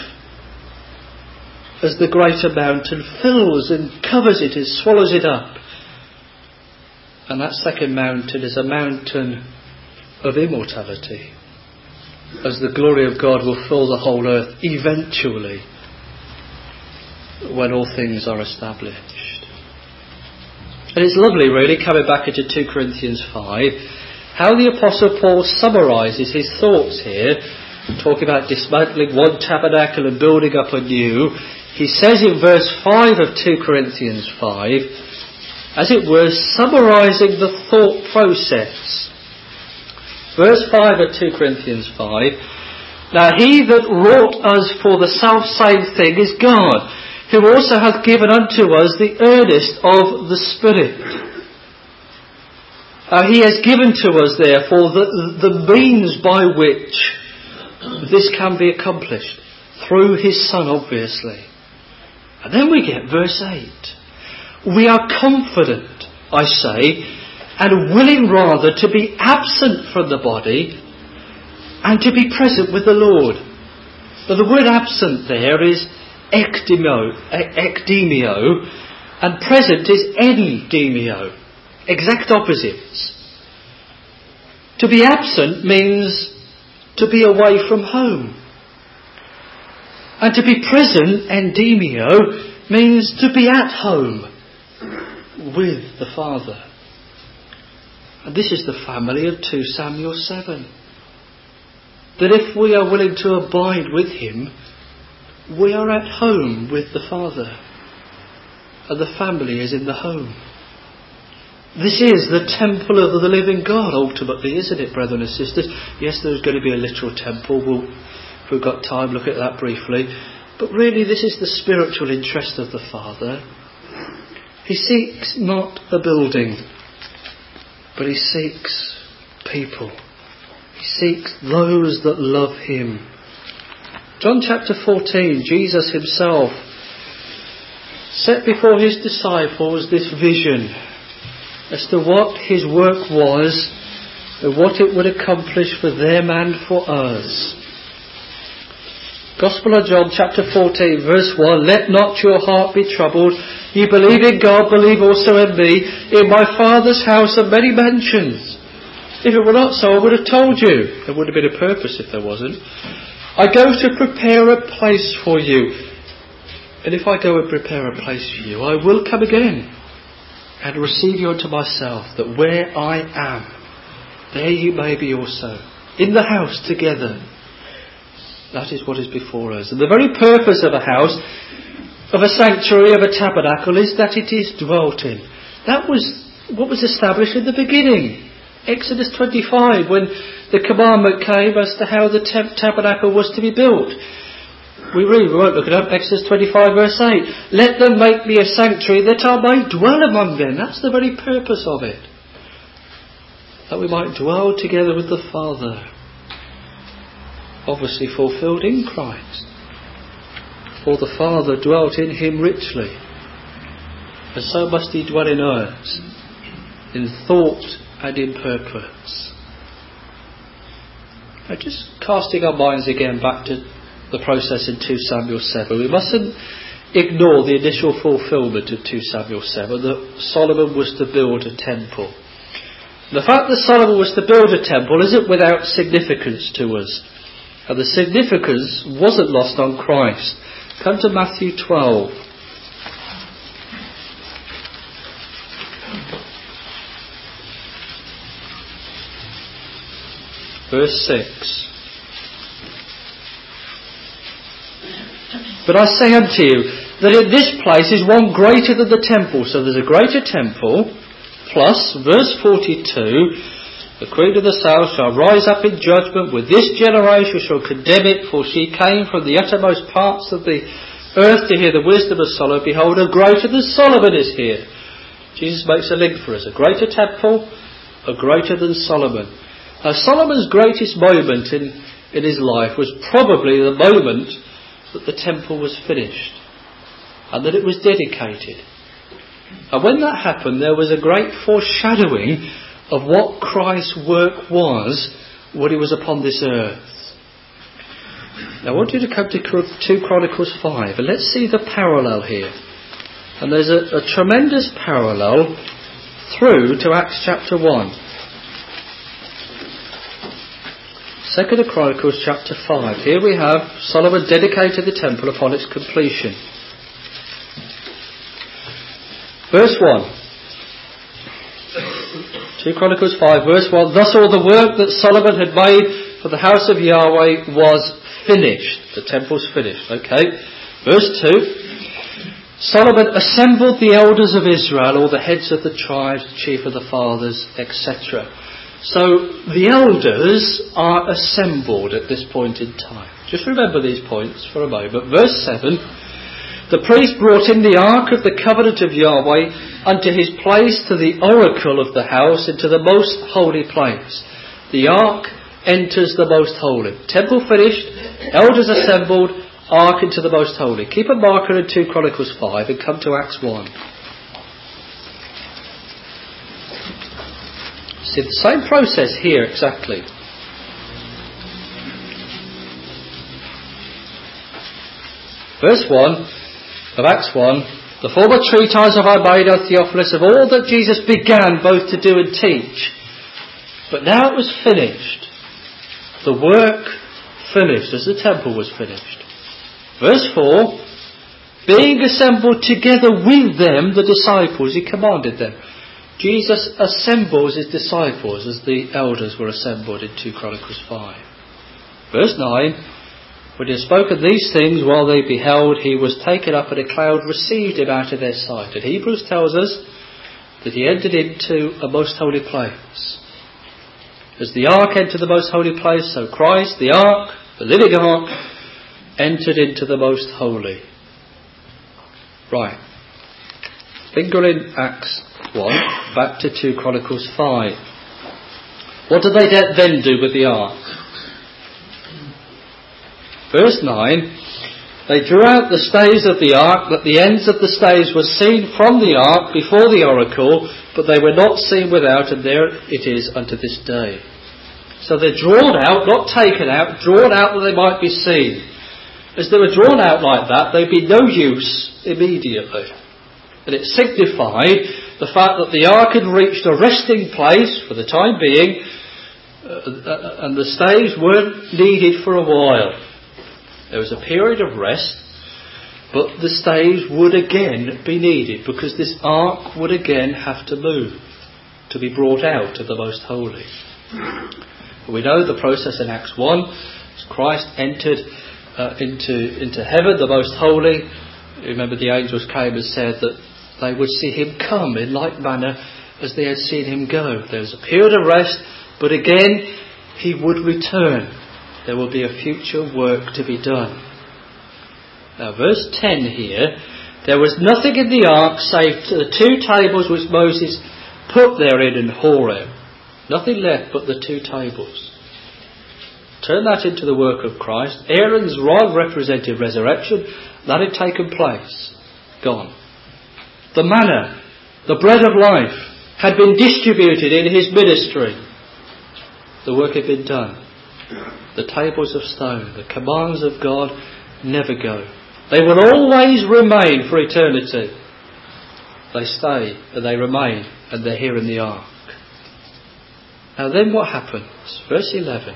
As the greater mountain fills and covers it and swallows it up. And that second mountain is a mountain of immortality. As the glory of God will fill the whole earth eventually, when all things are established. And it's lovely, really, coming back into two Corinthians five, how the Apostle Paul summarises his thoughts here, talking about dismantling one tabernacle and building up a new. He says in verse five of two Corinthians five, as it were, summarising the thought process. Verse five of two Corinthians five, now he that wrought us for the selfsame thing is God, who also hath given unto us the earnest of the Spirit. Now he has given to us, therefore, the, the means by which this can be accomplished, through his Son, obviously. And then we get verse eight. We are confident, I say, and willing rather to be absent from the body and to be present with the Lord. But the word absent there is ekdemio, ekdemio, And present is endemio, exact opposites. To be absent means to be away from home. And to be present, endemio, means to be at home with the Father. And this is the family of two Samuel seven. That if we are willing to abide with him, we are at home with the Father. And the family is in the home. This is the temple of the living God, ultimately, isn't it, brethren and sisters? Yes, there's going to be a literal temple. We'll, if we've got time, look at that briefly. But really, this is the spiritual interest of the Father. He seeks not a building, but he seeks people. He seeks those that love him. John chapter fourteen, Jesus himself set before his disciples this vision as to what his work was and what it would accomplish for them and for us. Gospel of John chapter fourteen verse one, let not your heart be troubled. You believe in God, believe also in me. In my Father's house are many mansions. If it were not so, I would have told you. There would have been a purpose if there wasn't. I go to prepare a place for you. And if I go and prepare a place for you, I will come again and receive you unto myself, that where I am, there you may be also, in the house together. That is what is before us. And the very purpose of a house, of a sanctuary, of a tabernacle, is that it is dwelt in. That was what was established in the beginning. Exodus twenty-five, when the commandment came as to how the tab- tabernacle was to be built. We read, we won't look it up, Exodus twenty-five verse eight. Let them make me a sanctuary that I may dwell among them. That's the very purpose of it. That we might dwell together with the Father. Obviously fulfilled in Christ. For the Father dwelt in him richly. And so must he dwell in us. In thought and in purpose. Now just casting our minds again back to the process in two Samuel seven. We mustn't ignore the initial fulfilment of two Samuel seven, that Solomon was to build a temple. The fact that Solomon was to build a temple isn't without significance to us. And the significance wasn't lost on Christ. Come to Matthew twelve. Verse six. But I say unto you that in this place is one greater than the temple. So there's a greater temple, plus verse forty-two, the queen of the south shall rise up in judgment with this generation, shall condemn it, for she came from the uttermost parts of the earth to hear the wisdom of Solomon. Behold, a greater than Solomon is here. Jesus makes a link for us. A greater temple, a greater than Solomon. Now, Solomon's greatest moment in, in his life was probably the moment that the temple was finished and that it was dedicated. And when that happened, there was a great foreshadowing of what Christ's work was when he was upon this earth. Now I want you to come to two Chronicles five, and let's see the parallel here. And there's a, a tremendous parallel through to Acts chapter one. Second of Chronicles chapter five. Here we have Solomon dedicated the temple upon its completion. Verse one. two Chronicles five verse one. Thus all the work that Solomon had made for the house of Yahweh was finished. The temple's finished. Okay. Verse two. Solomon assembled the elders of Israel, all the heads of the tribes, the chief of the fathers, et cetera. So the elders are assembled at this point in time. Just remember these points for a moment. Verse seven. The priest brought in the ark of the covenant of Yahweh unto his place to the oracle of the house, into the most holy place. The ark enters the most holy. Temple finished, elders assembled, ark into the most holy. Keep a marker in two Chronicles five and come to Acts one. See the same process here exactly. Verse one of Acts one. The former treatise have I made, O Theophilus, of all that Jesus began both to do and teach. But now it was finished. The work finished, as the temple was finished. Verse four, being assembled together with them, the disciples, he commanded them. Jesus assembles his disciples as the elders were assembled in two Chronicles five. Verse nine, when he had spoken these things while they beheld, he was taken up and a cloud received him out of their sight. And Hebrews tells us that he entered into a most holy place. As the ark entered the most holy place, so Christ, the ark, the living ark, entered into the most holy. Right. Finger in Acts one, back to two Chronicles five. What did they then do with the ark? Verse nine, they drew out the stays of the ark, that the ends of the stays were seen from the ark before the oracle, but they were not seen without, and there it is unto this day. So they're drawn out, not taken out, drawn out that they might be seen. As they were drawn out like that, they'd be no use immediately. And it signified the fact that the ark had reached a resting place for the time being, uh, and the stays weren't needed for a while. There was a period of rest, but the stays would again be needed because this ark would again have to move to be brought out of the most holy. We know the process in Acts one, as Christ entered uh, into, into heaven, the most holy. Remember the angels came and said that they would see him come in like manner as they had seen him go. There was a period of rest, but again he would return. There will be a future work to be done. Now verse ten here, there was nothing in the ark save the two tables which Moses put therein in Horeb. Nothing left but the two tables. Turn that into the work of Christ. Aaron's rod represented resurrection. That had taken place. Gone. The manna, the bread of life, had been distributed in his ministry. The work had been done. The tables of stone, the commands of God never go. They will always remain for eternity. They stay and they remain, and they're here in the ark. Now then what happens? Verse eleven.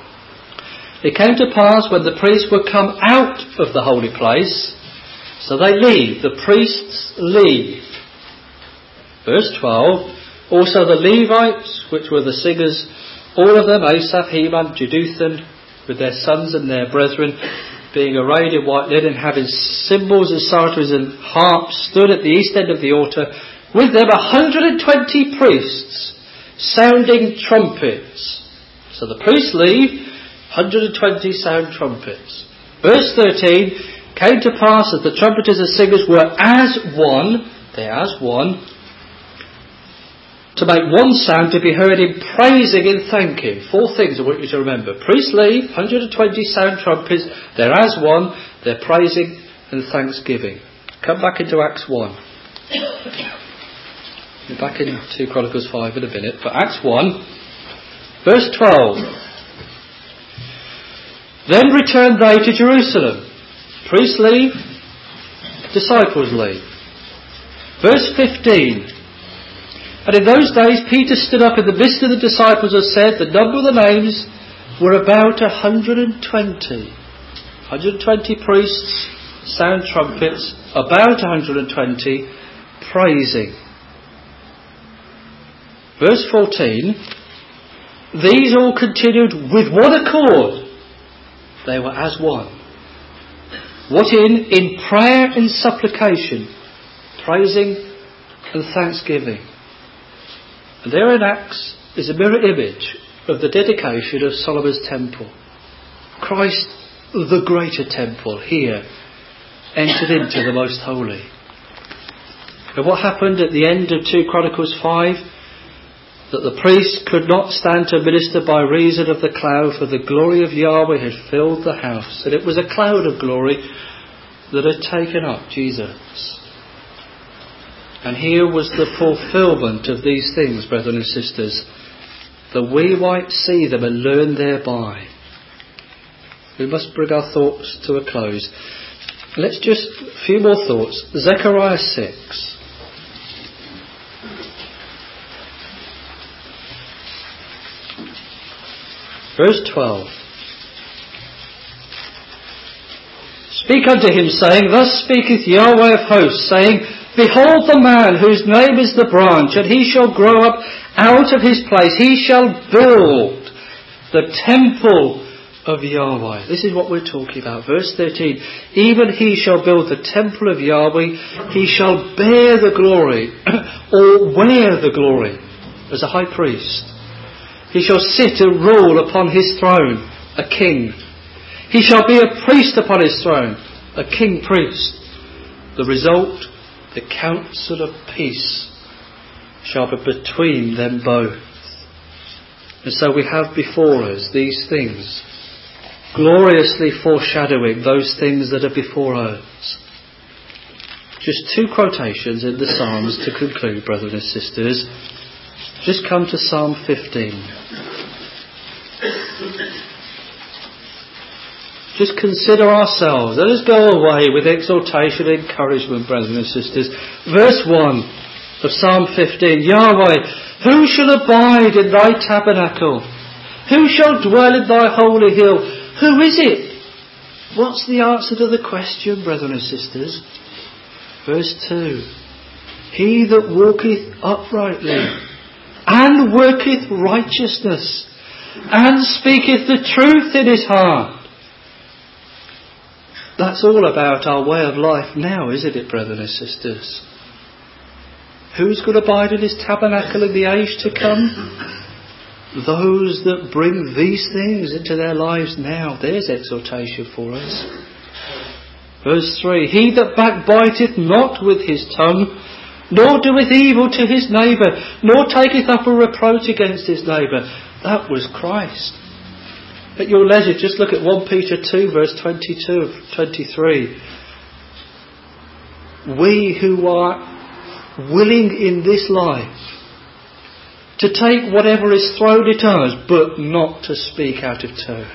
It came to pass when the priests were come out of the holy place, so they leave, the priests leave. Verse twelve. Also the Levites, which were the singers, all of them, Asaph, Heman, Jeduthun, with their sons and their brethren, being arrayed in white linen, having cymbals and psalteries and harps, stood at the east end of the altar, with them a hundred and twenty priests, sounding trumpets. So the priests leave, one hundred and twenty sound trumpets. Verse thirteen, came to pass as the trumpeters and singers were as one, they're as one, to make one sound to be heard in praising and thanking. Four things I want you to remember. Priests leave, one hundred and twenty sound trumpets, they're as one, they're praising and thanksgiving. Come back into Acts one. We're back in two Chronicles five in a minute, but Acts one, verse twelve. Then returned they to Jerusalem. Priests leave, disciples leave. Verse fifteen. And in those days Peter stood up in the midst of the disciples and said, the number of the names were about a hundred and twenty. one hundred and twenty priests, sound trumpets, about one hundred and twenty, praising. Verse fourteen, these all continued with one accord. They were as one. What in? In prayer and supplication, praising and thanksgiving. And there in Acts is a mirror image of the dedication of Solomon's temple. Christ, the greater temple, here, entered into the most holy. And what happened at the end of two Chronicles five? That the priests could not stand to minister by reason of the cloud, for the glory of Yahweh had filled the house. And it was a cloud of glory that had taken up Jesus. And here was the fulfilment of these things, brethren and sisters, that we might see them and learn thereby. We must bring our thoughts to a close. Let's just, a few more thoughts. Zechariah six. Verse twelve. Speak unto him, saying, Thus speaketh Yahweh of hosts, saying, Behold the man whose name is the branch, and he shall grow up out of his place. He shall build the temple of Yahweh. This is what we're talking about. Verse thirteen. Even he shall build the temple of Yahweh. He shall bear the glory, or wear the glory, as a high priest. He shall sit and rule upon his throne, a king. He shall be a priest upon his throne, a king priest. The result, the counsel of peace shall be between them both. And so we have before us these things, gloriously foreshadowing those things that are before us. Just two quotations in the Psalms to conclude, brothers and sisters. Just come to Psalm fifteen. Just consider ourselves. Let us go away with exhortation and encouragement, brothers and sisters. Verse one of Psalm fifteen. Yahweh, who shall abide in thy tabernacle? Who shall dwell in thy holy hill? Who is it? What's the answer to the question, brothers and sisters? Verse two. He that walketh uprightly, and worketh righteousness, and speaketh the truth in his heart. That's all about our way of life now, isn't it, brothers and sisters? Who's going to abide in his tabernacle in the age to come? Those that bring these things into their lives now. There's exhortation for us. Verse three. He that backbiteth not with his tongue, nor doeth evil to his neighbour, nor taketh up a reproach against his neighbour. That was Christ. At your leisure, just look at First Peter two, verse twenty-two, twenty-three. We who are willing in this life to take whatever is thrown at us, but not to speak out of turn.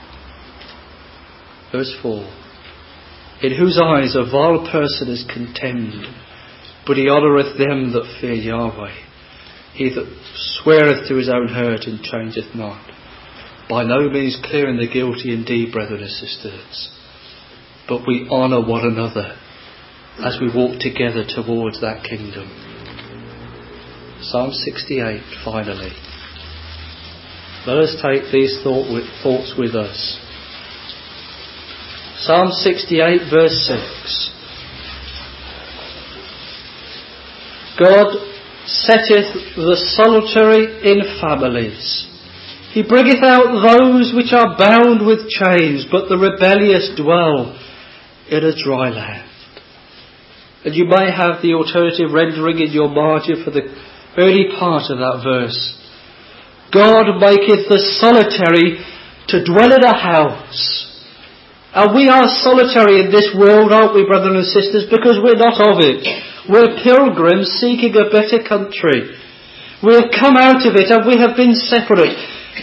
Verse four. In whose eyes a vile person is contemned, but he honoureth them that fear Yahweh. He that sweareth to his own hurt and changeth not. By no means clearing the guilty indeed, brethren and sisters. But we honour one another as we walk together towards that kingdom. Psalm sixty-eight, finally. Let us take these thought with, thoughts with us. Psalm sixty-eight, verse six. God setteth the solitary in families. He bringeth out those which are bound with chains, but the rebellious dwell in a dry land. And you may have the alternative rendering in your margin for the early part of that verse. God maketh the solitary to dwell in a house. And we are solitary in this world, aren't we, brothers and sisters? Because we're not of it. We're pilgrims seeking a better country. We have come out of it and we have been separate.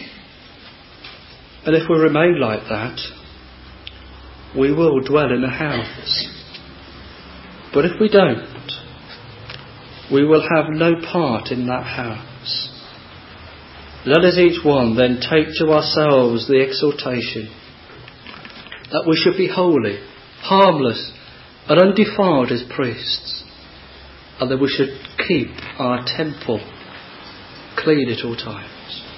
And if we remain like that, we will dwell in a house. But if we don't, we will have no part in that house. Let us each one then take to ourselves the exhortation that we should be holy, harmless, and undefiled as priests, and that we should keep our temple clean at all times.